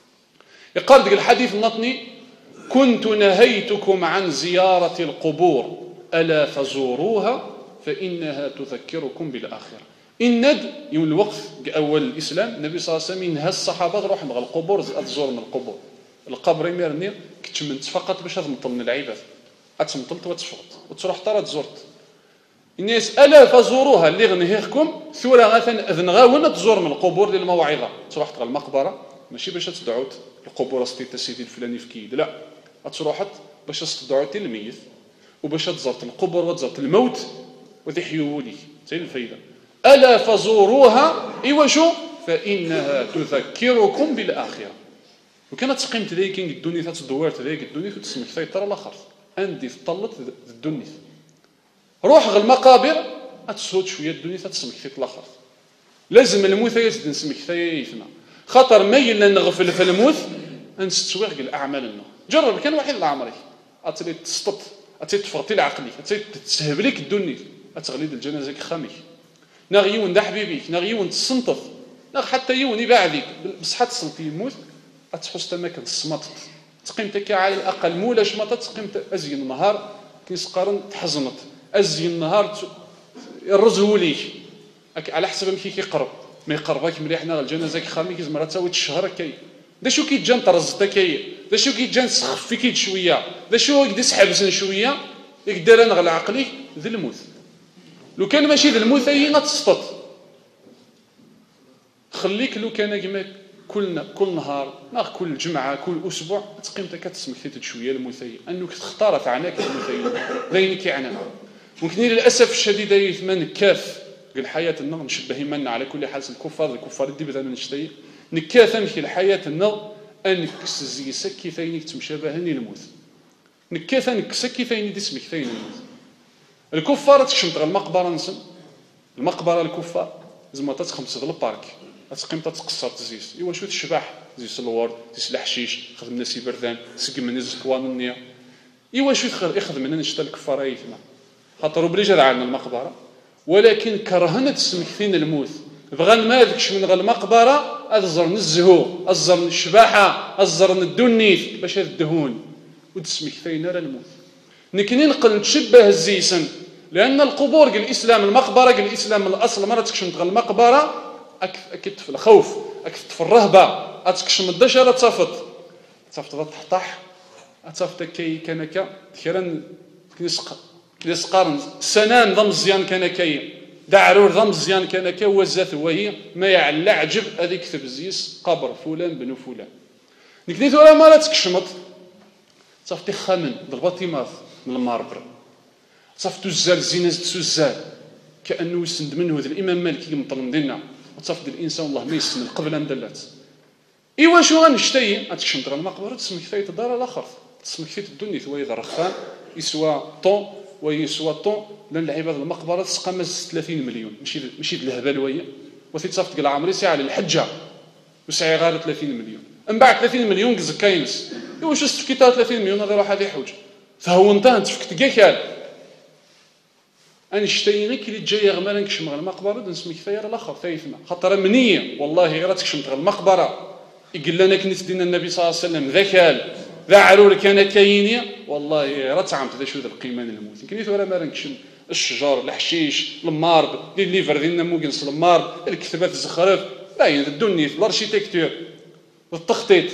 يقال ديك الحديث النطني كنت نهيتكم عن زيارة القبور ألا فزوروها فإنها تذكركم بالآخرة. إند يوم الوقت أول الإسلام النبي صلى الله عليه وسلم ينهى الصحابة روح مع القبور تزور من القبور القبر يمرني كتمنت فقط باش تمطل من العباد أتمطلت وتفقط وتروح ترى تزورت الناس ألا فزوروها اللي غنهيكم ثورة مثلا أذن غاونا تزور من القبور للموعظة تروح تغى المقبرة ماشي باش تدعوت القبور استيت سيدي الفلاني في كيد لا تروحت باش تدعوت الميت وباش تزرت القبور وتزرت الموت وتحيوا لي زي الفايده. الا فزوروها ايوا شو فانها تذكركم بالاخره. وكانت تقيمت ذيك الدنيا تدورت ذيك الدنيا تسمك ثيطر الاخر عندي طلت الدنيا روح غ المقابر اتسود شويه الدنيا تسمك ثيط الاخر لازم الموت يزيد نسمك ثيثنا خاطر ما يلا نغفل في الموت نستويغ الاعمال لنا. جرب كان واحد العمري اتلي تسطط اتلي تفرطي العقلي اتلي تسهب لك الدنيا اتغليد الجنازه خامي ناغ يون دا حبيبيك ناغ يون تسنطف ناغ حتى يون يبعدك بصحه تصنتي يموت اتحس تماك الصمت تقيمتك على الاقل مولاش ما تقيمت ازين النهار كيسقرن تحزنت ازين النهار الرزو ليك على حسب مكي كيقرب ما يقربك مليحنا الجنازه خامي كيزمر تساوي الشهر كي دا شو كيتجان طرزت كي دا شو كيتجان سخف فيك شويه دا شو يقدر يسحبسن شويه يقدر نغل عقلي ذي الموت لو كان ماشي ذي الموت اي تسطط خليك لو كان كما كل كل نهار ناغ كل جمعه كل اسبوع تقيمتك كتسمك ثيت شويه المثيل انك تختار عناك المثيل ذين كيعنى ممكن للاسف الشديد يثمن كاف الحياه النغ نشبه من على كل حال الكفار الكفار دي بدنا نشتي نكاثا في الحياه النغ انك زي كيفين تمشابهني الموت نكاثا نكسا كيفين دي اسمك ثين الموت. الكفار تشمت غير المقبره نسم المقبره الكفار زعما تتخمس في البارك تقيم تتقصر تزيس ايوا شو تشبح زيس الورد زيس الحشيش خدم ناس بردان سقم ناس كوان النيا ايوا شو يخدم لنا نشتا الكفار يثما خاطر بلي جا عندنا المقبره ولكن كرهنا تسمكثين الموت بغى ما ذكش من غير المقبره ازرن الزهو ازرن الشباحه ازرن الدنيث باش الدهون وتسمكثين راه الموت نكني نقل نتشبه الزيسن لان القبور قال الاسلام المقبره قال الاسلام الاصل ما تكشم تغ المقبره اكيد في الخوف اكيد في الرهبه اتكشم الدشره تصفط تصفط تحطح تصفط كي كانك كيران كنسق كنسقارن سنان ضم مزيان كان كي دعرور ضم مزيان كان كي وزات وهي ما يعلى عجب هذيك كتب زيس قبر فلان بن فلان نكنيت ولا ما لا تكشمط صفتي خامن بالبطيمات من الماربر صفتو الزال زينز تسوزال كانه يسند منه ذا الامام مالك يمطل دينا وتصفد الانسان الله ما يسند قبل ان دلات ايوا شو غنشتي اتكشم ترى المقبره تسمك ثيت الدار الاخر تسمك ثيت الدنيا ثوي ذا رخان يسوى طون ويسوى طون لان العباد المقبره تسقمز ثلاثين مليون ماشي ماشي الهبال ويا وثيتصفد قال عمري ساعه للحجه وسعي غير ثلاثين مليون من بعد ثلاثين مليون كاينس ايوا شو استفكيتها ثلاثين مليون هذا راح هذه حوج فهو انت تفكت كاع انشتي غير كي اللي جايه غمالا نكشم غير المقبره نسميك ثير الاخر ثايثنا خاطر منيه والله غير تكشمت غير المقبره يقول لنا كنت دينا النبي صلى الله عليه وسلم ذاك ذا عرور كان كايني والله راه تعمت ذا شو ذا القيمه الموت يمكن ولا ما نكشم الشجر الحشيش المارب ديال الليفر ديالنا موكنس المارب الكتابات الزخرف باين الدنيا في الاركيتكتور والتخطيط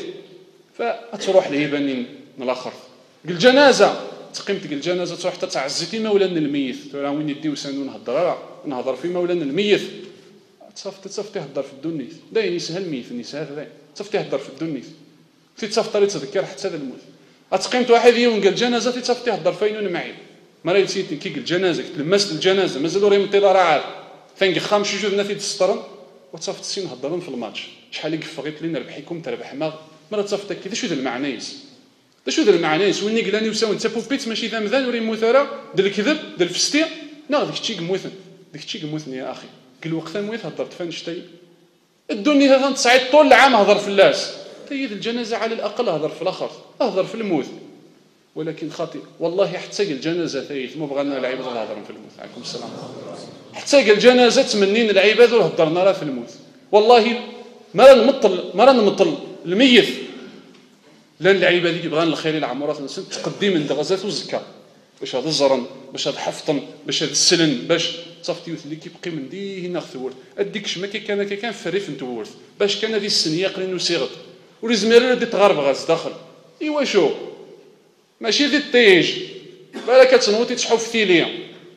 فتروح الهبانين من الاخر قال الجنازه تقيمت قال الجنازه تروح حتى تعزيتي مولانا الميت راه وين يدي وسانو نهضر راه نهضر في مولانا الميت تصفت تصفت تهضر في الدنيا داين يسهل الميت النساء هذا تصفت تهضر في الدنيا في تصفت تذكر حتى هذا الموت اتقيمت واحد يوم قال الجنازه في تصفت تهضر فين معي مرا نسيت كي قال الجنازه قلت لمست الجنازه مازالوا راه انتظار عاد فين خام شي جوج ناس تسترن وتصفت السين هضرهم في الماتش شحال يقف غير لينا ربحيكم تربح ما مرا تصفت كذا شو ذا المعنيس دا شو ذا المعنيس وين قلاني وساو انت بوبيت ماشي ذا مذان وري موثره ديال الكذب ديال الفستي نا داك الشيء قموثن داك الشيء قموثن يا اخي قال وقتها مويت هضرت فين شتي الدنيا هذا تصعيد طول العام هضر في اللاس تيد الجنازه على الاقل هضر في الاخر هضر في الموت ولكن خاطئ والله حتى قال الجنازه ثيث ما بغى لنا العباد هضروا في الموت عليكم السلام حتى قال الجنازه تمنين العباد وهضرنا راه في الموت والله ما نمطل ما نمطل الميت لان العباد اللي بغان الخير العمرات نسن تقديم من غزات والزكاه باش هذا الزرن باش هذا حفطن باش هذا السلن باش صافتي اللي كيبقي من دي هنا ثور اديك شما كان كان فريف نتورث باش كان هذه السنيه قليل وسيغط ولزمير دي تغرب غاز داخل ايوا شو ماشي ذي الطيج بالك تنوتي تشحف ثيليا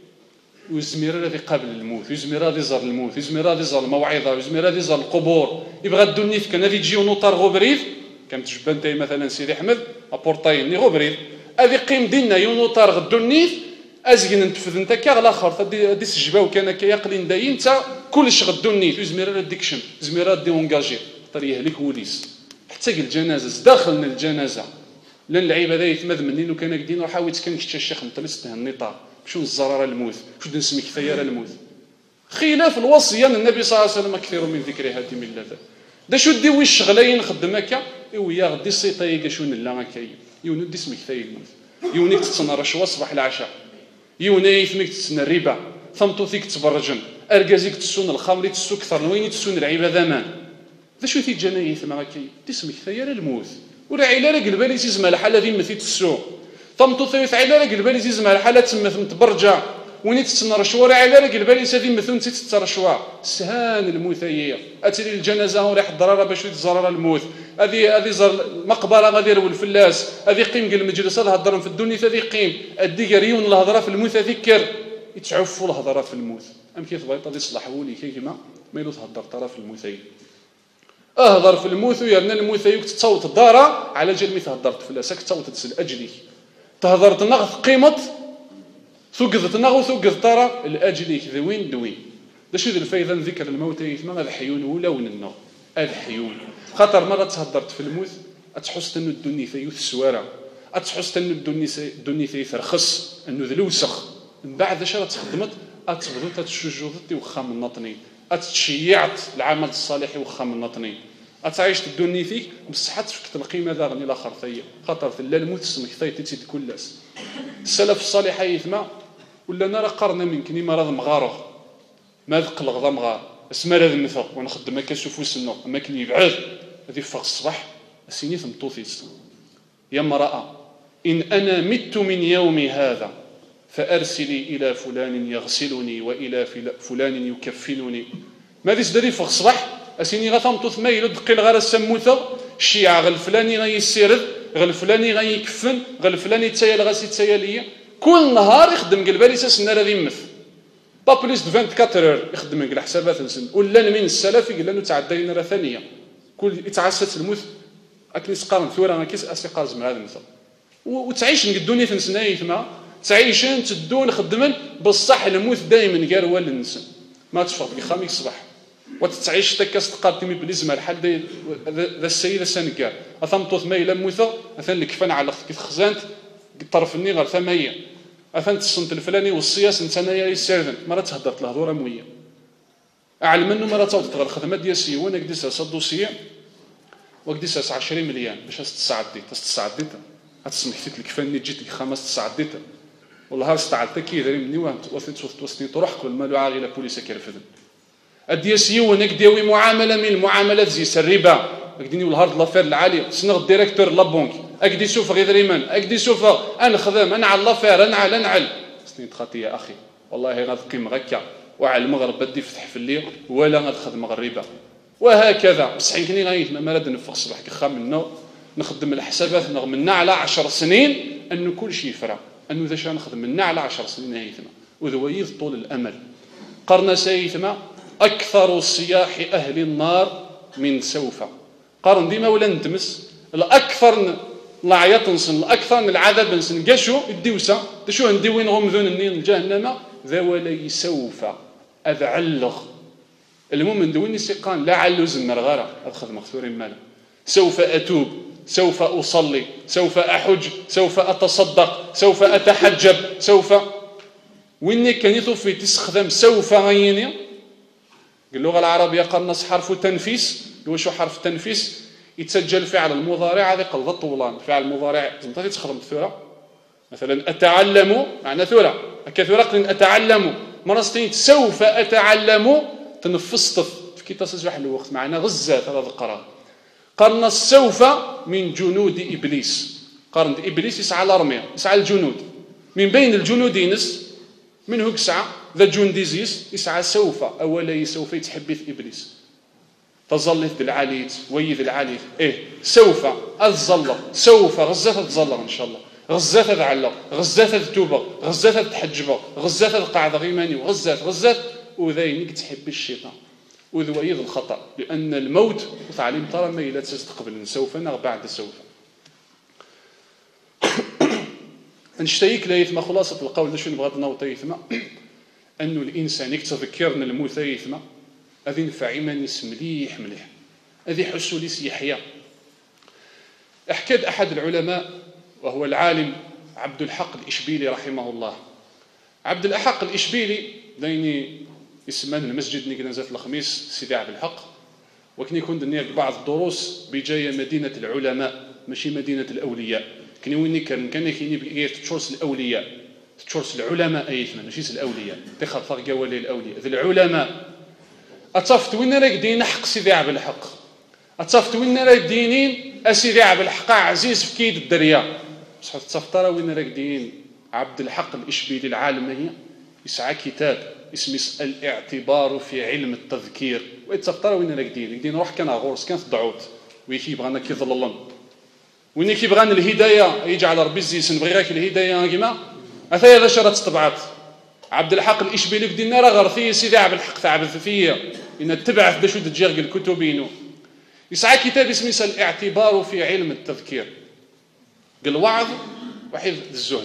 وزمير هذه قابل للموت وزمير هذه زار الموت وزمير هذه زار الموعظه وزمير هذه زار القبور يبغى الدنيا كان هذه تجي ونوطار غوبريد كم تجبان تاي مثلا سيدي احمد ابورطاي ني غوبريد هذه قيم دينا يونوطار غدونيت ازكن نتفذ انت كاع الاخر دي سجباو كان كيقلين داين انت كلش غدونيت وزمير ديك شم زمير دي اونجاجي طري يهلك وليس حتى قال الجنازه داخلنا الجنازه لان العيب هذا يتمذ منين وكان قدين وحاولت كان كشتا الشيخ مطلس النطاق شو الزراره الموت شو نسمي كثير الموت خلاف الوصيه النبي صلى الله عليه وسلم كثير من ذكر هذه ملته دا شو دي وش شغلين خدمك ويا غدي السيطاي شو نلا كاي يونو دي اسمك ثاي الموت يونيك تتصنى رشوه صباح العشاء يوني يثمك تتصنى الربا ثمطوثيك تبرجن اركازيك تسون الخمر تسو كثر وين تسون العيب هذا مان ذا شو في جنايث ما كاي دي اسمك ثاي الموت ولا عيلا راه قلبالي تيزما الحاله ذي مثي تسو ثمطوثي عيلا راه قلبالي تيزما الحاله تما تبرجع وين تتصنى رشوه راه عيلا راه قلبالي تادي مثل نتي تترشوا سهان الموثيه اتري الجنازه وريح الضراره باش يتزرر الموت هذه هذه زر المقبره غادي يرول الفلاس هذه قيم قال المجلس هذا هضرهم في الدنيا هذه قيم الديكاريون الهضره في الموت هذيكر يتعفوا الهضره في الموت ام كيف بغيت غادي يصلحوا لي كيما ما يلو تهضر ترى في الموثي اهضر في الموت ويرنا الموثي وتصوت الداره على جال ميت هضرت فلاسك تصوت تسل اجلي تهضرت نغ قيمه ثقذت نغ ثقذ ترى الاجلي ذوين دوين دا شو الفايده ذكر الموت ما هذا حيون ولا وننو هذا حيون خاطر مره تهضرت في الموت اتحس انه الدنيا ثيوث سواره اتحس انه الدنيا الدنيا ثيث رخص انه ذا الوسخ من بعد اش راه تخدمت اتبغض تتشجوضتي وخا من نطني اتشيعت العمل الصالح وخا من نطني اتعيش الدنيا فيك بصحه فكت القيمه ذا غني الاخر ثيا خاطر في لا الموت سمك ثيتي تيد كلاس السلف الصالح يثما ولا نرى قرنا من كني مرض مغارغ ما ذق الغضا مغار اسما هذا المثل ونخدم هكا شوفوا النور اما كان يبعد هذه فوق الصباح السيني ثمطوثيس يا امراه ان انا مت من يومي هذا فارسلي الى فلان يغسلني والى فلان يكفنني ما ديش داري فوق الصباح اسيني غتمطوث ما يلد قيل غير السموثه الشيعه غير الفلاني غيسيرد غير الفلاني غيكفن غير الفلاني تايل غاسي تايليه كل نهار يخدم قلبالي ساس النار هذه يمث با بليس د أربعة وعشرين اور يخدم على حسابات نسن ولا من السلف قال له تعدينا راه ثانيه كل يتعسس الموت اكل سقام ثوره كيس اسقاز من هذا المثل وتعيش الدنيا في نسناي ثما تعيشين تدون خدمن بصح الموت دائما قال ولا النسن ما تفرق بخميس الصباح وتتعيش تكاس تقدمي بليزما الحال ذا السيده سنكار اثمطوث ما الى موثه مثلا الكفن على كيف خزانت طرف الني غير ثمانيه اثنت الصنت الفلاني والسياس انت انايا يسردن مره تهضرت الهضوره مويه اعلم منه مره توضت غير الخدمه ديال سي وانا كديس الدوسيه وكديس عشرين مليون باش تستعدي تستعدي هتسمح فيك الكفاني جيت لك خمس تستعديت والله استعلت كي دري مني وثنت وثني تروح كل مالو عاغي لا بوليس كيرفدن ادي سيون كداوي معامله من المعاملات زي الربا اكديني والهارد لافير العالي سنغ الديريكتور لا بونك اكدي سوف غير ريمان اكدي سوف انا خدام انا على لافير انا على نعل سنين تخاطي يا اخي والله غتقيم غكا وعلى المغرب بدي يفتح في الليل ولا غتخدم الربا وهكذا بصح يمكن غير ما راد نفخ الصباح كخا منه نخدم الحسابات نغمنا على عشر سنين انه كل شيء يفرى انه ذا شا نخدم منا على عشر سنين هيثما وذويذ طول الامل قرن سيثما اكثر صياح اهل النار من سوف قرن ديما ولا ندمس الاكثر العياط نسن الاكثر من العذاب نسن قاشو الدوسه تشو ندوين غمذون النين الجهنم ذا ولي سوف اذعلغ المهم ندوين سيقان لا علو زمر غيره اخذ مغثورين ماله سوف اتوب سوف اصلي سوف احج سوف اتصدق سوف اتحجب سوف ويني كان يطوفي تستخدم سوف غيني اللغه العربيه قرنص حرف تنفيس واش حرف تنفيس يتسجل فعل المضارع هذا قلب طولان فعل المضارع زعما تخدم الثوره مثلا اتعلم معنى ثوره كثوره قلن اتعلم مرستين سوف اتعلم تنفست في كي تصبح الوقت معنا غزات هذا القرار قرن سوف من جنود ابليس قرن ابليس يسعى الارميه يسعى الجنود من بين الجنود ينس منه يسعى ذا جنديزيس يسعى سوف اولا سوف يتحبث ابليس تظلت بالعليت ويذ العليت ايه سوف الظل سوف غزات تظل ان شاء الله غزات ذعله غزات التوبه غزات التحجبه غزات القاعده غيماني وغزات غزات وذينك تحب الشيطان وذويذ الخطا لان الموت وتعليم ترى ما الى تستقبل سوف نغ بعد سوف نشتيك ليثما خلاصه القول شنو بغات نوطي يثما انه الانسان يتذكرنا الموت يثما هذه نفع ايمان مليح مليح هذه يحسوا لي يحيى احكد احد العلماء وهو العالم عبد الحق الاشبيلي رحمه الله عبد الحق الاشبيلي ديني اسمه المسجد اللي نزلت الخميس سيدي عبد الحق وكني كنت ندير بعض الدروس بجايه مدينه العلماء ماشي مدينه الاولياء كني ويني كان كان كاين تشورس الاولياء تشورس العلماء ايثنا ماشي الاولياء تخاف قوالي الاولياء ذي العلماء اتصفت وين راك دين حق سيدي عبد الحق اتصفت وين راك دينين اسيدي عبد الحق عزيز في كيد الدريا بصح تصفت راه وين راك دين عبد الحق الاشبيلي العالميه يسعى كتاب اسمه الاعتبار في علم التذكير ويتصفطر وين راك دين دين روح كان غورس كان ضعوت ويكي بغانا كيظللن وين كي بغانا الهدايه يجعل ربي الزيسن بغي غير الهدايه كيما اثايا ذا شرط طبعات عبد الحق الاشبيلي دينا راه غرثي سيدي عبد الحق تاع فيا ان تبعث باش تجير الكتبينو يسعى كتاب اسمه الاعتبار في علم التذكير قال وعظ وحفظ الزهد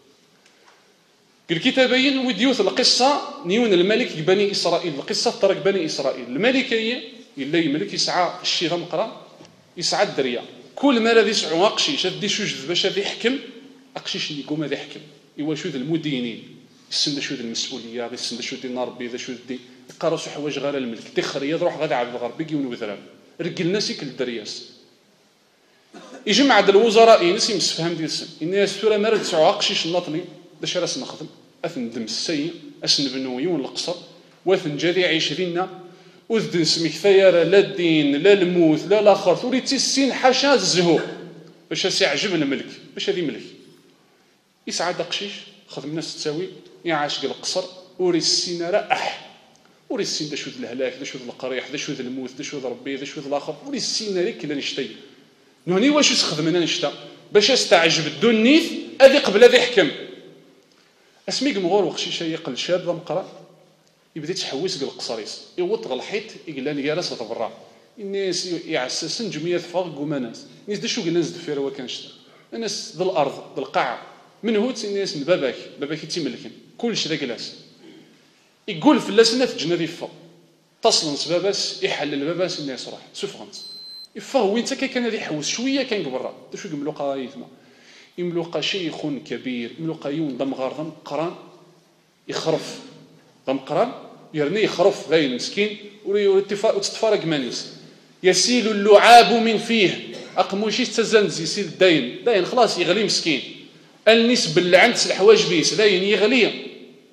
الكتابين وديوث القصة نيون الملك بني إسرائيل القصة طرق بني إسرائيل الملكية اللي يملك يسعى الشيء غمقرا يسعى الدريا كل ما الذي يسعى أقشيش هذي شوج باش هذي يحكم أقشيش اللي يقوم هذا يحكم إوا شو ذا المدينين يسند شو ذا المسؤولية يسند شو ذا النربي ذا شو ذا يقرأ شو حوايج غير الملك تخري يروح غادي عبد الغربي يجيون وذراب رجل ناس يكل الدرياس يجمع هذا الوزراء ينسي مسفهم ديال السن الناس ثورة ما راه تسعى أقشيش النطلي باش راس نخدم اثن دم السي اسن بنويون القصر واثن جذي عشرين وذ نسمي ثياره لا الدين لا الموت لا الاخر ثوريت السين حاشا الزهو باش سيعجب الملك باش هذه ملك يسعى دقشيش خدم الناس تساوي يعاشق القصر وري السين راح وري السين دا شو ذا الهلاك دا شو ذا القريح دا شو ذا الموت دا شو ذا ربي دا شو ذا الاخر وري السين ريك لا نشتي نوني واش تخدمنا نشتا باش استعجب الدنيث هذه قبل هذه يحكم اسميك مغور وخشيشه يقل شاب مقرا يبدا يتحوس قال القصريس يوط الحيط يقلان جالس تبرع الناس يعسسن جميع فوق ومناس الناس دا شو قال الناس دفير هو كان شتا الناس ذا الارض ذا القاع من هو الناس من باباك باباك يتملكن كلش ذا جلاس يقول في اللسنه تجنا ذي فوق تصل سباباس يحلل باباس الناس راح سفغنت يفغ وين تكا كان هذا يحوس شويه كان قبرا دا شو يملو قرايتنا يملوقا شيخ كبير يملوقا يون ضم غار ضم قران يخرف ضم قران يرني يخرف باين مسكين وتتفارق مانيس يسيل اللعاب من فيه اقموشي تزنز يسيل الدين داين خلاص يغلي مسكين الناس بلعنت الحوايج بيس داين يغلي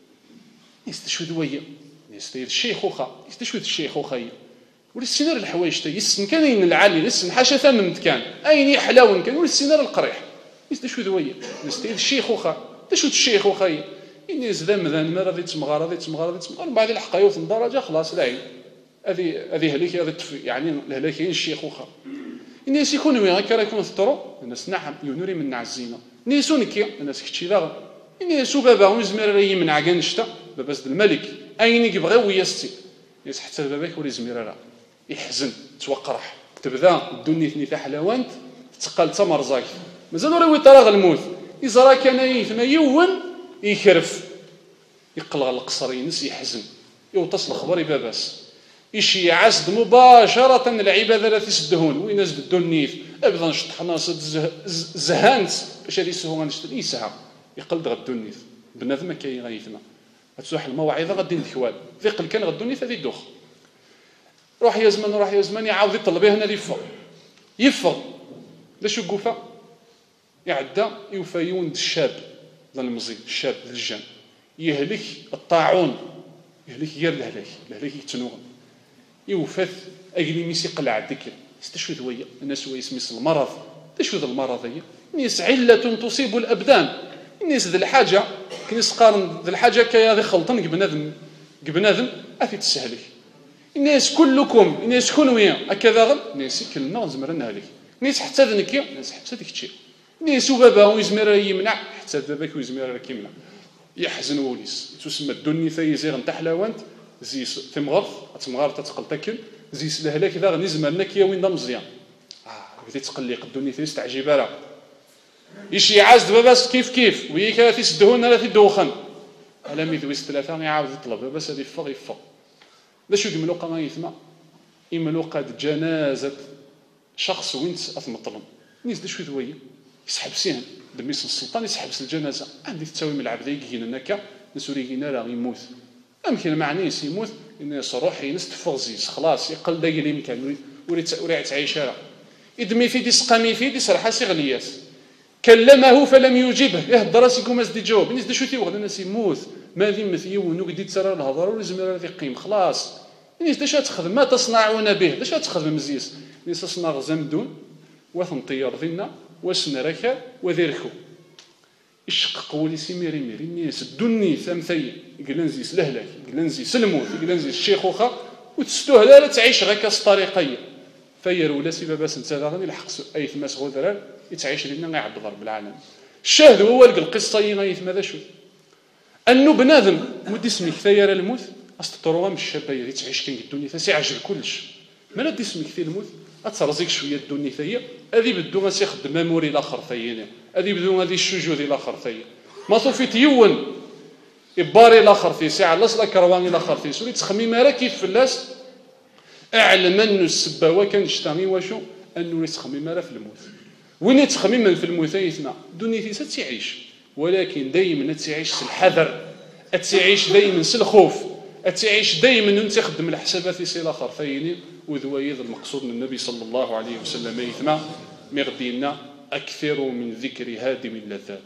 نيس تشوي دويه نيس تير الشيخوخه نيس تشوي الشيخوخه ولا السينار الحوايج تا يسن كان ين العالي يسن حاشا ثمن كان اين يحلاون كان ولا السينار القريح نيس تشوي دويه نيس تير الشيخوخه تشوي الشيخوخه الناس ذا مذان ما غادي تمغار غادي تمغار غادي تمغار بعد الحق يوصل درجه خلاص لا هذه هذه هليك هذه يعني الهلاكين الشيخوخه الناس يكونوا هكا راه يكونوا ثطروا الناس نعم ينوري من الزينه الناس نكي الناس كتشي لا الناس بابا وزمر راه يمنع كاع نشتا بابا سد الملك اين يبغي ويستي الناس حتى باباك ولي زمير راه يحزن توقرح تبدا الدنيا ثني تاع حلاوانت تقال تا مرزاك مازال راه ويطرا الموت اذا كان يثما يون يكرف يقلع القصر ينس يحزن يوتصل الخبر باباس يشي عسد مباشرة العبادة لا تسدهون وين ناس بدو النيف ابدا نشطحنا زهانت باش هادي سهو غنشتري يسها يقلد غدو النيف بنادم ما كاين غايثنا تسوح المواعظ غادي ندخوال ثقل كان غدو النيف هذه دوخ روح يا زمان روح يا زمان يعاود يطلب هنا يفر يفر باش يوقفا يعدى يوفيون الشاب ذا المزيد الشاب ذا الجان يهلك الطاعون يهلك غير الهلاك الهلاك يتنوغ يوفث اجلي ميسي قلع الذكر استشهد ويا الناس هو يسمي المرض تشهد المرض هي الناس عله تصيب الابدان الناس ذي الحاجه كنيس قارن ذي الحاجه كيا ذي خلطن بنادم بنادم افي تسهلك الناس كلكم الناس شكون ويا هكذا غل الناس كلنا زمرنا عليك الناس حتى ذنك الناس حتى ديك الشيء الناس وبابا ويزمر يمنع حتى باباك ويزمر يمنع يحزن وليس تسمى الدنيا فيزيغ نتاع حلاوانت زي تمغرف تمغار تتقل تاكل زي سلهلاك اذا غني زمرناك يا وين دا مزيان اه بديت تقلق الدنيا فيس تعجيبها راه يشي عازد باباس كيف كيف وياك راه تيسدهون راه تيدوخن على ميدويس ثلاثه يعاود يطلب باباس هذه يفض يفض باش يملوقا ما يثما يملوقا جنازه شخص وين اثمطلم نيز دا شويه دويه يسحب سين دميس السلطان يسحب الجنازه عندي تساوي من العبد يجينا نكا نسورينا راه يموت امكن معنيس يموت الناس روحي ناس تفغزيس خلاص يقل داك اللي يمكن وريت وريت تعيش راه يدمي في دي سقامي في دي صراحه سغلياس كلمه فلم يجبه يهضر راسكم ما زدي جاوب الناس دا شو تيوغد الناس يموت ما ذي مثيون وقدي ترى الهضره ولا زمر هذه قيم خلاص الناس دا شو تخدم ما تصنعون به دا شو تخدم مزيس الناس تصنع زمدون وثنطير ذينا وسنركا وذيركو اشقق ولي سيميري ميري الناس الدني ثمثي قلنزي سلهلك قلنزي سلموت قلنزي الشيخوخه وتستوه لا تعيش غير كاس طريقيه فير ولا سي بابا سنت هذا غادي يلحق اي ثماس غدران يتعيش لنا غيعض ضرب العالم الشاهد هو القصه يغيث ماذا شو انه بنادم مودي سميك ثير الموت استطروها من الشابيه اللي تعيش كاين الدنيا تسي عجل كلش ما ندي سميك في الموت اترزيك شويه الدنيا ثيا هذه بدو غادي يخدم ميموري الاخر ثيا هذه بدو غادي الشجوذ الاخر ثيا ما صوفيت يون إباري الآخر في ساعة لاصلا كرواني الآخر في سوري تخميم راه كيف فلاس أعلم أنه السباوة كان يشتغي واشو أنه يتخميم راه في الموت وين يتخميم في الموت يثنى دنيا تيسا تعيش ولكن دائما تعيش الحذر تعيش دائما الخوف تعيش دائما أنت تخدم الحسابات يسي الآخر ثيني وذويذ المقصود من النبي صلى الله عليه وسلم يثنى مغدينا أكثر من ذكر هادم اللذات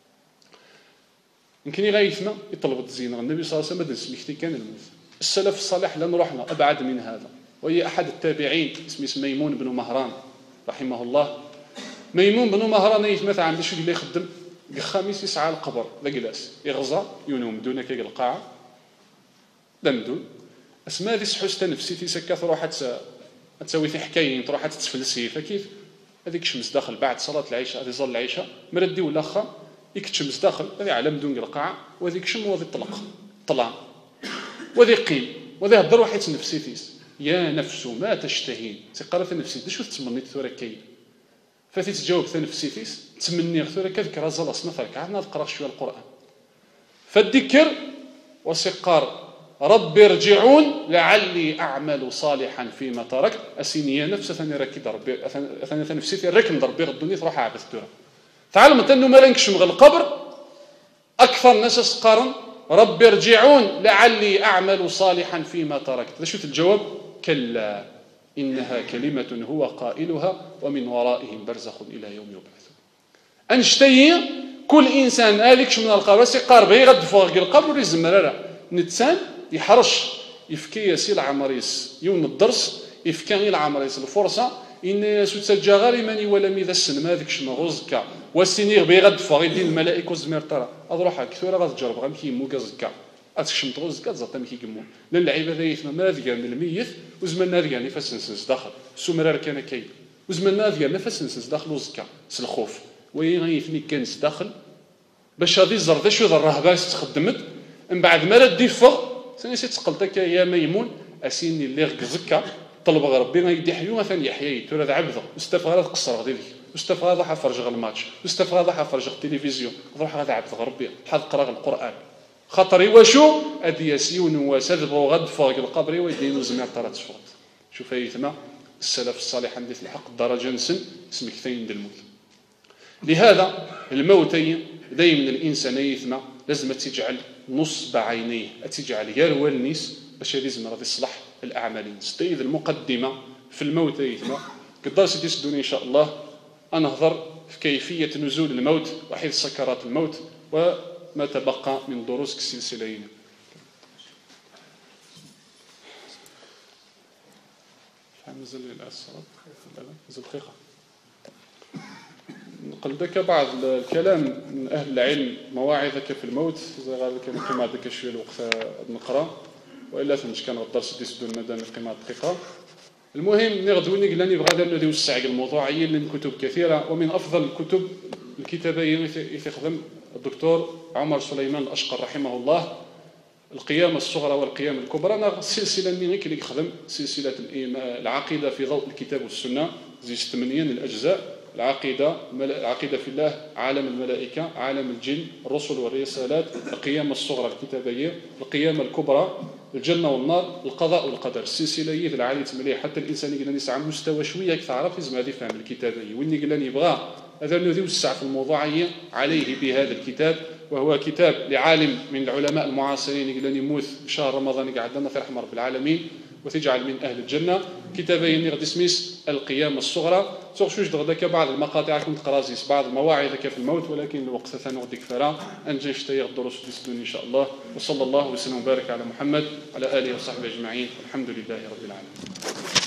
يمكن يغيثنا يطلب الزينه النبي صلى الله عليه وسلم نسميكتي كان الموت السلف الصالح لن رحنا ابعد من هذا وهي احد التابعين اسمه ميمون بن مهران رحمه الله ميمون بن مهران يتمثل عند شو اللي يخدم الخميس يسعى القبر لا جلاس يغزى ينوم دون كي القاعه دمدون اسماء ذي سحوسته نفسيتي سكات روح تسوي في حكايه تروح تتفلسي فكيف هذيك الشمس داخل بعد صلاه العشاء هذه صلاه العشاء مردي ولا خا يكتشمس داخل هذه على مدون القاعه وهذيك شم وهذه طلق طلع وهذه قيم وهذه هضر واحد نفسيتيس يا نفس ما تشتهين تقرا في نفسيتي شو تمنيت ثورة كاين فاتي تجاوب في نفسيتيس تمني ثورة كذكر زال اصنف ركعه نقرا شويه القران فالذكر وسقار ربي ارجعون لعلي اعمل صالحا فيما تركت اسيني يا نفس ثاني ركد ربي ثاني نفسيتي ركن ربي الدنيا تروح عابث ثورة تعلمت انه ما لنكشم غير القبر اكثر ناس سقارا ربي ارجعون لعلي اعمل صالحا فيما تركت هذا شو الجواب كلا انها كلمه هو قائلها ومن ورائهم برزخ الى يوم يبعثون انشتي كل انسان اليكش من القبر سيقارب غير غد فوق القبر ولا يزمر راه نتسان يحرش يفكي سي العمريس يوم الدرس يفكي غير العمريس الفرصه ان سوتسجا غير ماني ولا ميذا السن ما ذاك شنغوزكا والسنير بي غد فوق يدين الملائكه والزمير ترى اضروح كثيره غتجرب غنمشي يمو كازكا اتشمت غوزكا تزطا مكي كمو لان العباده يثما ما ذكر من الميت وزمنا ذكر نفس نسنس داخل سمرار كان كاين وزمنا ذكر نفس نسنس داخل وزكا الخوف وين غيثني كنس داخل باش غادي يزر ذا شو ذا الرهبه تخدمت من بعد ما راه ديفغ ثاني سي تقلتك يا ميمون اسيني اللي غزكا طلب ربي غيدي حيو مثلا يحيى ترى ذا عبده مستفى هذا قصر غادي ديك مستفى هذا حفرج غ الماتش مستفى هذا حفرج غ التلفزيون روح هذا عبد ربي بحال قرا القران خاطري واشو ادي ياسيون وسد بغوا غد فوق القبر ويدينو زمير طرات صوت شوف ايثما السلف الصالح عندي الحق الدرجه نسن اسمك ثين الموت. لهذا الموتين دايما الانسان يثما لازم تجعل نصب عينيه تجعل يروى النيس باش يلزم غادي يصلح الاعمالين. ستيذ المقدمه في الموت يثما قدر سيدي سدوني ان شاء الله انهضر في كيفيه نزول الموت وحيث سكرات الموت وما تبقى من دروس السلسلين. مازال الصلاه مازال دقيقه نقل لك بعض الكلام من اهل العلم مواعظك في الموت زي غادي كما هذاك شويه الوقت نقرا والا فهمت كان الدرس دي سدون مدام قيمه دقيقه. المهم ني غدوني قال لي بغا ندير وسع الموضوعيه لان كتب كثيره ومن افضل الكتب الكتابيه يخدم الدكتور عمر سليمان الاشقر رحمه الله القيامه الصغرى والقيامه الكبرى. انا السلسله اللي كي يخدم سلسله العقيده في ضوء الكتاب والسنه زي ثمانيه الاجزاء العقيده العقيده في الله عالم الملائكه عالم الجن الرسل والرسالات القيامه الصغرى الكتابيه القيامه الكبرى الجنه والنار القضاء والقدر. السلسله هي العاليه مليح حتى الانسان يقدر يسعى مستوى شويه تعرف لازم هذه فهم الكتابيه وين يقدر يبغى هذا الذي يوسع في الموضوعيه عليه بهذا الكتاب وهو كتاب لعالم من العلماء المعاصرين يقدر يموت شهر رمضان يقعد لنا في رحمه رب العالمين وتجعل من اهل الجنه. كتابين غادي سميس القيامه الصغرى سوغ شوش دغداك بعض المقاطع كنت قرازيس بعض المواعظ في الموت ولكن الوقت ثاني غادي كفرا انجي شتي الدروس ديسدون ان شاء الله. وصلى الله وسلم وبارك على محمد وعلى اله وصحبه اجمعين والحمد لله رب العالمين.